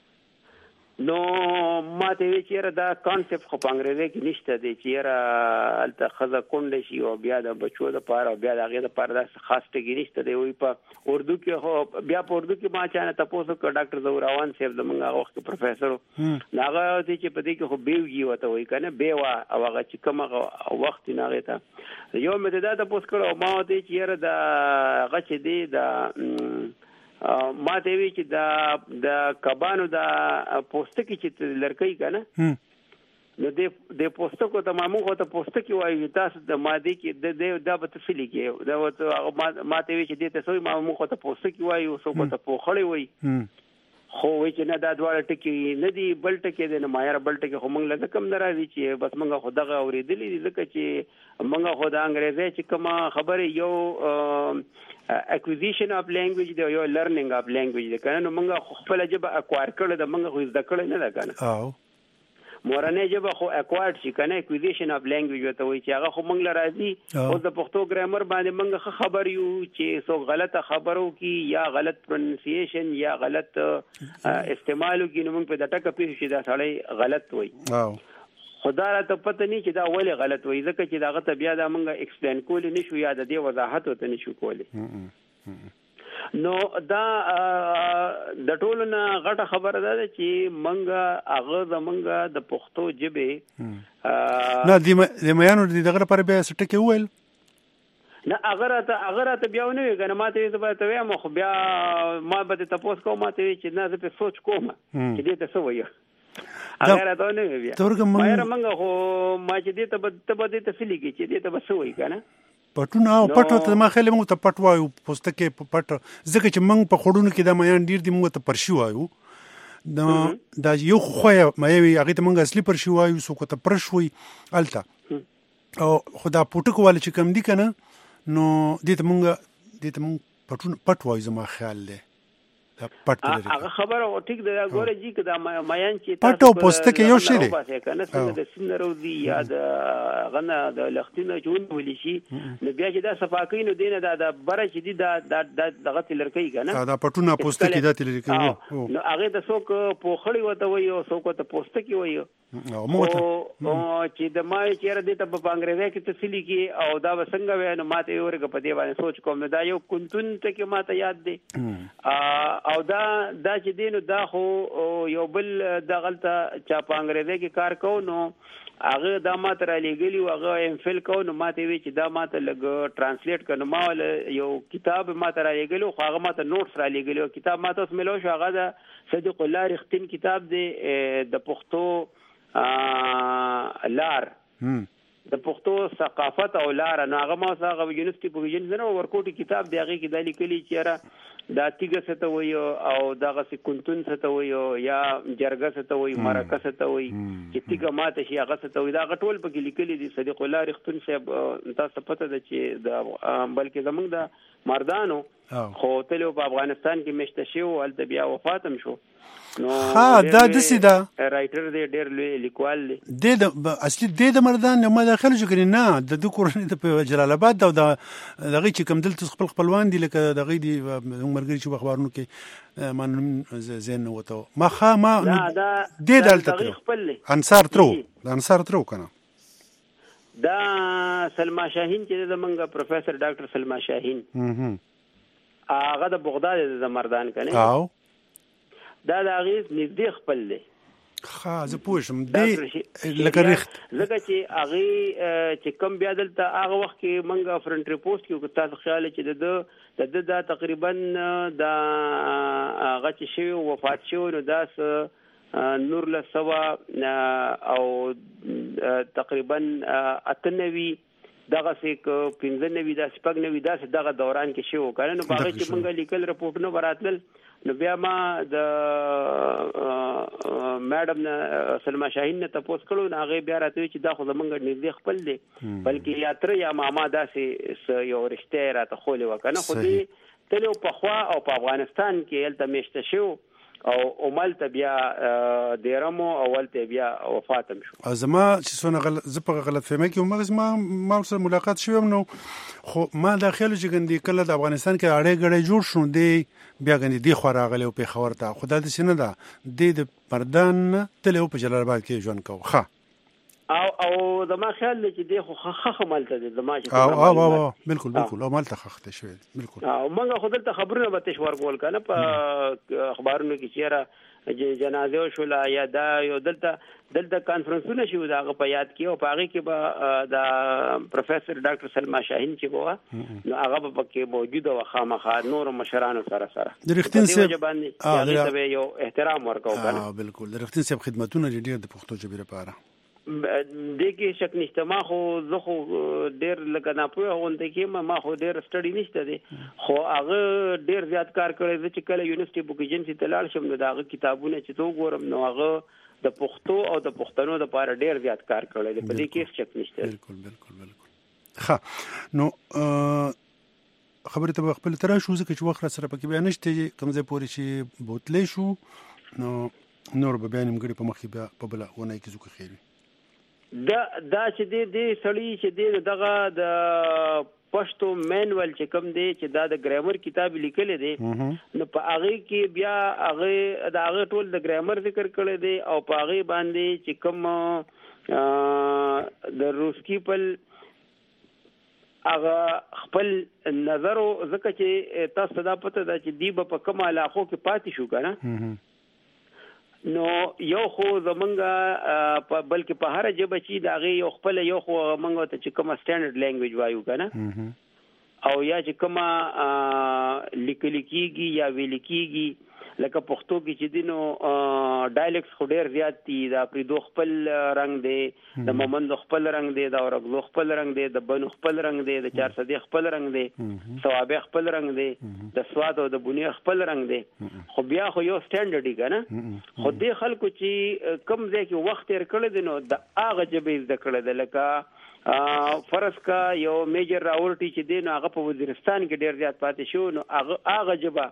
نو ماته وی چیرې دا کانسپټ خو په انګریزي کې نشته دی چیرې الته خزه کونډه شي او بیا د بچو د پاره او بیا د هغه د پاره د خاص ټکی نشته دی وی په اردو کې خو بیا په اردو کې ما چانه تاسو کو ډاکټر زوراوان صاحب زمونږ هغه وخت پروفیسور هغه چې په دې کې خو بیوږي وته وی کنه بیوا او هغه چې کومه وخت نه غیته یو مې دا تاسو کړو ما ته چیرې دا غچ دی دا ما ته وی چې د کبانو د پوستکی چې لړکې کنه نو د پوستکو تمامو خو ته پوستکی وایي تاسو د ماده کې د په تفصیل کې دا ما ته وی چې د تاسو ما خو ته پوستکی وایي او څو ته پوخړی وایي خو وی چې نه دا دواړه ټکی نه دی بل ټکی دی نه مایر بل ټکی خو موږ لږ کم ناراضي چې بس موږ خو دغه اوریدلې دي ځکه چې موږ خو د انګریزي چې کومه خبره یو اکوزیشن اف لینګویج دی یو لرنینګ اف لینګویج دی کنه نو موږ خپل جبه اکوار کړل د موږ خو زده کړل نه ده کنه مورنۍ ژبه خو اکوارډ شي کنه اکوزیشن اف لینګویج وته وي چې هغه خو موږ لراځي او د پښتو ګرامر باندې موږ خبر یو چې څو غلطه خبرو کی یا غلط پروننسیشن یا غلط استعمالو کی نو موږ په دټه کې شي دا سړی غلط وي خدا را ته پته نه چې دا ولې غلط وي ځکه چې داغه ته بیا دا موږ ایکسپلین کولی نشو یا د دې وضاحت وته نشو کولی نو دا د ټولو نه غټه خبره ده چې موږ هغه زمونږ د پښتو ژبې نه د میانو دغه لپاره بیا څه ټکی وویل نه اگر ته بیا ونه وي کنه ماته ته به وایم خو بیا ما به تاسو کوم ماته چې نه زه په سوچ کوم چې دې ته څه وایي اگر ته نه وي مېره منګه خو ما چې دې ته به دې تفصیلی کې چې دې ته به څه وایي کنه پټونه او پټو ته ما خلک موږ ته پټ وایو پوستکه پټ ځکه چې موږ په خړونو کې د میان ډیر دی موږ ته پرشي وایو دا یو خو مې هغه ته موږ اصلي پرشي وایو سو کو ته پرشوي الته او خدا پټکو والے چې کم دي کنه نو دې ته موږ پټونه پټ وایو زما خیال دی هغه خبره او ټیک دا ګوره جی کدا میان چې پټو پوستکه یو شی دی کنه څنګه د سینروزي یا د غنه د لختینه جون ولې شي نو بیا چې دا صفاکین دینه دا بره چې دی دا دغه تلرکی کنه دا پټونه پوستکه دا تلرکی نو هغه د څوک په خړی وته وي او څوک ته پوستکه وي او چې د ما چیرې د ته په انګریزي کې تفصیلی کې او دا وسنګ وای نو ماته ورګه په دی باندې سوچ کوم دا یو کنتون ته کې ماته یاد دی او دا چې دینو دا خو یو بل د غلطه چا په انګریزي کې کار کو نو هغه دا ماته را لګلی او هغه ام فل کو نو ماته وی چې دا ماته لګ ترانسلیټ کړه ما یو کتاب ماته را لګلی خو هغه ماته نوټس را لګلی او کتاب ماته اوس ملو شو هغه د صدیق الله رښتین کتاب دی د پښتو لار د پښتو ثقافت او لار نه هغه ما هغه یونیورسيټي په ویژن نه ورکوټي کتاب دی هغه کې د لیکلي چیرې دا تیګه څه ته وایو او دغه څه کنتون څه ته وایو یا جرګه څه ته وایو مرکه څه ته وایي چې تیګه ماته شي هغه څه ته وایي دا غټول پکې لیکلي دي صدیق الله رښتون صاحب تاسو پته ده چې دا بلکې زمونږ د مردانو خو تلو په افغانستان کې مشته شو ولته بیا وفاتم شو نو دا دسی دا رائټر دی ډېر لوی لیکوال دی د اصلي د مردان نه مداخله شو کړي نه د کورنۍ د جلال آباد دا دغه چې کوم دلته خپلوان دي لکه دغه دي مرګري چې اخبارونو کې من زين وته ما د دلته انصار ترو کنه دا سلما شاهین چې زمونږ پروفیسور ډاکټر سلما شاهین هغه د بغداد د مردان کنه او دا د اغیز نږدې خپل دی زه پوه شم دی لکه رښت ځکه چې هغه چې کم بیا دلته هغه وخت کې منګه فرنٹ ریپورت کې تاسو خیال چې د تقریبا د هغه چې شوی وفات شو نو داس نور له سوا او تقریبا 98 دغه سې 95 د سپګنوي داس دغه دوران کې شو کنه نو هغه چې منګه لیکل رپورټونه براتل نو بیا ما د میډم سلما شاهین نه تاسو کړو نه هغه بیا راته چې دا خو زمونږ نږدې خپل دی بلکې یاتره یا ماما داسې یو رشته راته خولې وکنه خو دې تلو په خوا او په افغانستان کې الته مشته شو او عمل ته بیا دیرمو اولته بیا وفاتم شو زما چې څونه زپه غلط فهمه کې ما سره ملاقات شوم نو خو ما داخله چې ګندې کله د افغانستان کې اړې غړې جوړ شو دی بیا ګندې دی خو راغلی او په خبر ته خدای دې سینه ده د مردان تلو په جلال آباد کې ژوند کو ښه او زما خیال دی چې دی خو خخ مالته دی زما چې او بالکل او مالته خخته شوی بالکل او موږ خو دلته خبرونه به تشوار کول کنه په اخبارونو کې چیرې جنازه شولا یا دا یو دلته کانفرنسونه شو دا په یاد کې او په هغه کې به د پروفیسور ډاکټر سلما شاهین چې بوا نو هغه په کې موجود او خامخا نور مشرانو سره د رښتین صاحب یو احترام ورکاو کنه بالکل د رښتین صاحب خدمتونه ډېر د پښتو ژبې لپاره دغه شک نشته ما خو زه خو ډېر لکه نه پوهه غونډه کې ما خو ډېر سټډي نشته دي خو هغه ډېر زیات کار کړی چې کله یونیورسيټي بوک ایجنسی ته لاړ شم نو داغه کتابونه چې تو ګورم نو هغه د پښتو او د پښتنو د لپاره ډېر زیات کار کړی دی په دې کې شک نشته بالکل ښه نو خبره ته خپل تر شو ځکه چې وخت سره پکې بیان نشته کوم ځای پورې چې بوتلې شو نو نور به بیا نیمګړي په مخ کې بیا په بله ونه کې زوکه خیر وي دا چې دې سړی چې دغه د پښتو مینول چې کوم دی چې دا د ګرامر کتاب لیکل دی نو په هغه کې بیا هغه ټول د ګرامر ذکر کړی دی او په هغه باندې چې کوم د روسکی پل هغه خپل نظر او ځکه چې تاسو دا پته ده چې دی په کوم علاقو کې پاتې شو کنه نو یو خو زمونږه بلکې په هر ژبه چې د هغې یو خپله یو خو موږ ته چې کومه سټینډرډ لینګویج وایو که نه او یا چې کومه لیکل کېږي یا ویل کېږي لکه پښتو کې چې دی نو ډایلکټس خو ډېر زیات دي د اپریدو خپل رنګ دی د مومندو خپل رنګ دی د اورګلو خپل رنګ دی د بنو خپل رنګ دی د چارسدې خپل رنګ دی ثوابه خپل رنګ دی د سواد او د بنیر خپل رنګ دی خو بیا خو یو سټینډرډ دی کنه خو دې خلکو چې کم ځای کې وخت تیر کړی دی نو د هغه ژبې زده کړی دی لکه فرض کا یو میجر راورټي چې دی نو هغه په وزیرستان کې ډېر زیات پاتې شو نو هغه ژبه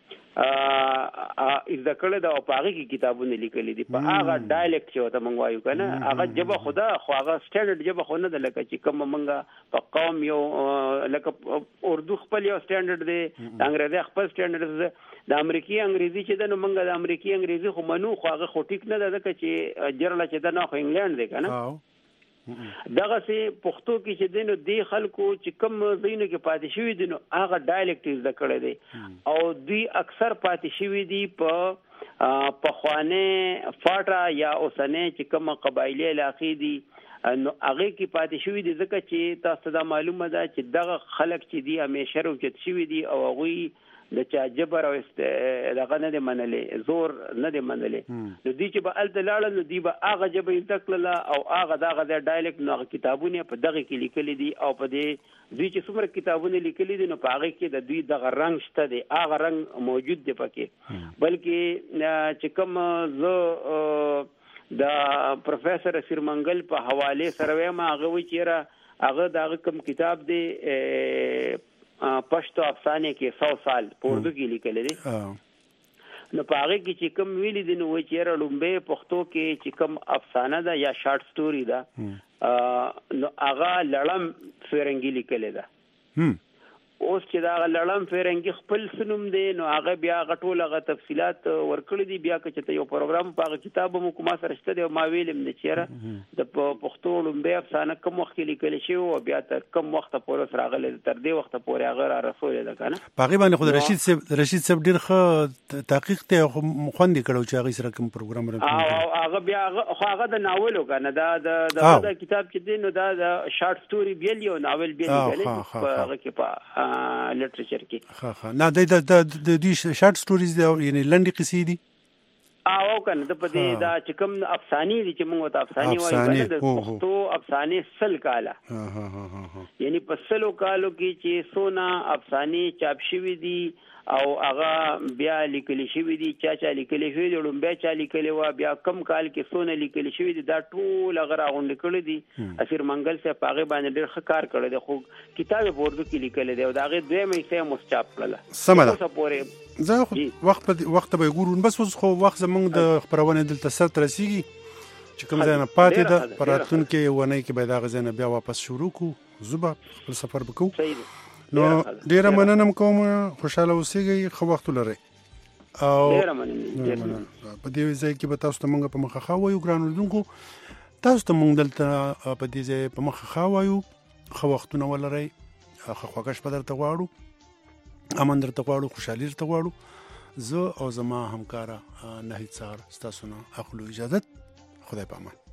زده کړی ده او په هغې کې کتابونه لیکلي دي په هغه ډایلکټ چې ورته موږ وایو که نه هغه ژبه خو ده خو هغه سټینډرډ ژبه خو نه ده لکه چې کومه موږ په قوم یو لکه اردو خپل یو سټینډرډ دی د انګریزي خپل سټینډرډ دی د امریکایي انګریزي چې ده نو موږ د امریکایي انګریزي خو منو خو هغه خو ټیک نه ده ځکه چې جرله چې ده نه خو انګلینډ دی که نه دغه سي پښتو کې چې دینو دی خلکو چې کم زینو کې پاتې شوی دي نو هغه ډایلکټ زده کړی دی او دوی اکثر پاتې شوی دي په خوانه فاټا یا اوسنه چې کوم قبایلی علاقې دي نو هغه کې پاتې شوی دي ځکه چې تاسو دا معلومه ده چې دغه خلک چې دي همیشه روچت شوی دي او هغه د چا جبر او دغه نه دی منلې زور نه دی منلې نو دی چې به الته لاړل نو دی به هغه جبه انتقله او هغه دغه د ډایلکټ نو کتابونه په دغه کې لیکلي دي او په دې دوی چې څومره کتابونه لیکلي دي نو په هغه کې د دوی دغه رنګ شته دی هغه رنګ موجود دی پکې بلکې چې کوم زه د پروفیسور سیرمنګل په حواله سره وایم هغه وی چیرې هغه دغه کوم کتاب دی پښتو افسانه کې 100 سال په اردو کې لیکل دي نو په هغه کې چې کوم ویلي دي نو چې رلومبه پښتو کې چې کوم افسانه ده یا شارټ سټوري ده نو هغه لړم فرنګي لیکل ده اوس چې دا لړم فرنګي خپل سنوم دی نو هغه بیا غټول هغه تفصيلات ورکړي دي بیا چې یو پروګرام په هغه کتاب مو کومه سره شته دی ما ویلم نه چیرې د پښتو لومبه افسانه کوم وخت لیکل شي او بیا تر کوم وخت پورې راغله تر دې وخت پورې هغه رسول ده کنه باغی باندې خو رشید صاحب ډیر ښه تحقیق ته خوندې کړو چې هغه سره کوم پروګرام هغه بیا هغه د ناول کنه دا د کتاب چې دی نو دا د شارټ سټوري بیل یو ناول بیل دی هغه کې په لټریچر کې نه د دې شارټ سټوریز دی یعنی لنډي قصې دي او کنه د پدې دا چې کوم افسانې دي چې موږ ته افسانې وایو کنه د پښتو افسانې سل کاله یعنی په سلو کالو کې چې سونا افسانې چاپ شوي دي او هغه بیا لیکل شوی دي چا لیکل شوی دي لومبه چا لیکل و بیا کم کال کې سونه لیکل شوی دي دا ټول هغه راغونډ کړی دي اسیر منګل سے پاغه باندې ډېر ښه کار کړی دی خو کتاب په اردو کې لیکل دی او دا غي دوه مې سه مستچاپ کړل سمه زه وخت به ګورون بس خو وخت زمونږ د خبرونه دلته سر ترسيږي چې کوم ځای نه پاتې ده پراتون کې ونه کې به دا غزنه بیا واپس شروع کو زوبه خپل سفر وکړو نو ډیره مننه کوم خوشاله اوسئ خو وخت لري او ډیره مننه په دې ځای کې به تاسو ته مونږ په مخه خاوایو ګران اوردونکو تاسو ته مونږ دلته په دې ځای په مخه خاوایو خو وختونه ولري خو خوښ په درته غواړو امن درته غواړو خوشحالي درته غواړو زه او زما همکارا نهید سار تاسو نه اخلو اجازه خدای په امان